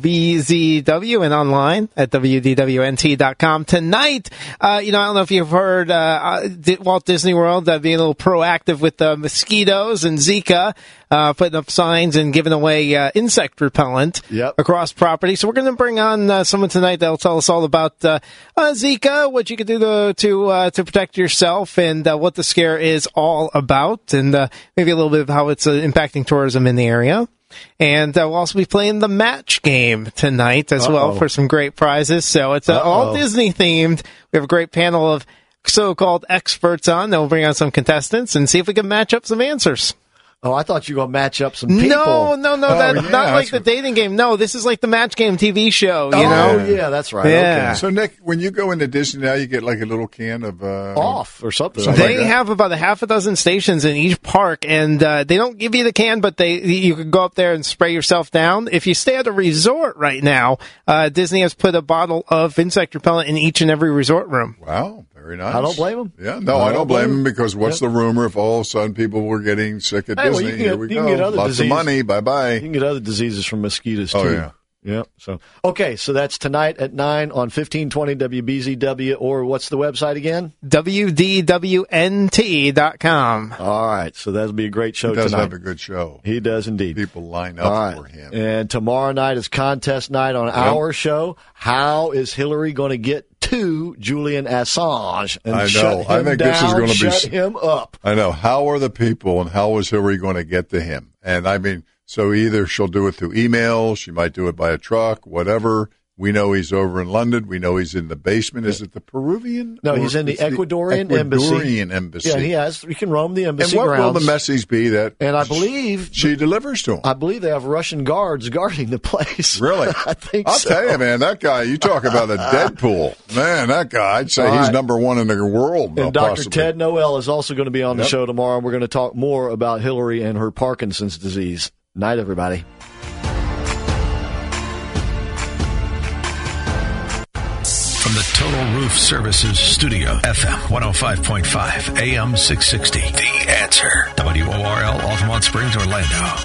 WBZW and online at WDWNT.com. Tonight, I don't know if you've heard Walt Disney World being a little proactive with mosquitoes and Zika. Putting up signs and giving away insect repellent across property. So we're going to bring on someone tonight that'll tell us all about Zika, what you can do to protect yourself, and what the scare is all about, and maybe a little bit of how it's impacting tourism in the area. And we'll also be playing the match game tonight as well for some great prizes. So it's all Disney themed. We have a great panel of so-called experts on. They'll bring on some contestants and see if we can match up some answers. Oh, I thought you were going to match up some people. No, not like the dating game. No, this is like the Match Game TV show, you know? Oh, yeah, that's right. Yeah. Okay. So, Nick, when you go into Disney now, you get like a little can of... off or something. They have about a half a dozen stations in each park, and they don't give you the can, but you can go up there and spray yourself down. If you stay at a resort right now, Disney has put a bottle of insect repellent in each and every resort room. Wow. Very nice. I don't blame them. Yeah, no, I don't blame them because what's the rumor if all of a sudden people were getting sick at Disney? Here we go. Lots of money. Bye-bye. You can get other diseases from mosquitoes, too. Oh, yeah. Yeah. So, so that's tonight at 9 on 1520 WBZW, or what's the website again? WDWNT.com. All right. So that'll be a great show tonight. He does have a good show. He does indeed. People line up for him. And tomorrow night is contest night on our show. How is Hillary going to get to Julian Assange and I think this is going to shut him up? I know. How are the people and how is Hillary going to get to him? And I mean, So either she'll do it through email, she might do it by a truck, whatever. We know he's over in London. We know he's in the basement. Is it the Peruvian? No, he's in the Ecuadorian embassy. Ecuadorian embassy. Yeah, he can roam the embassy grounds. And what will the message be that? And I believe she delivers to him. I believe they have Russian guards guarding the place. Really? I think I'll so. tell you, man, that guy. You talk about a Deadpool, man. That guy. I'd say he's number one in the world. And Dr. Possibly. Ted Noel is also going to be on the show tomorrow. We're going to talk more about Hillary and her Parkinson's disease. Night, everybody. From the Total Roof Services Studio, FM 105.5, AM 660. The Answer. WORL, Altamont Springs, Orlando.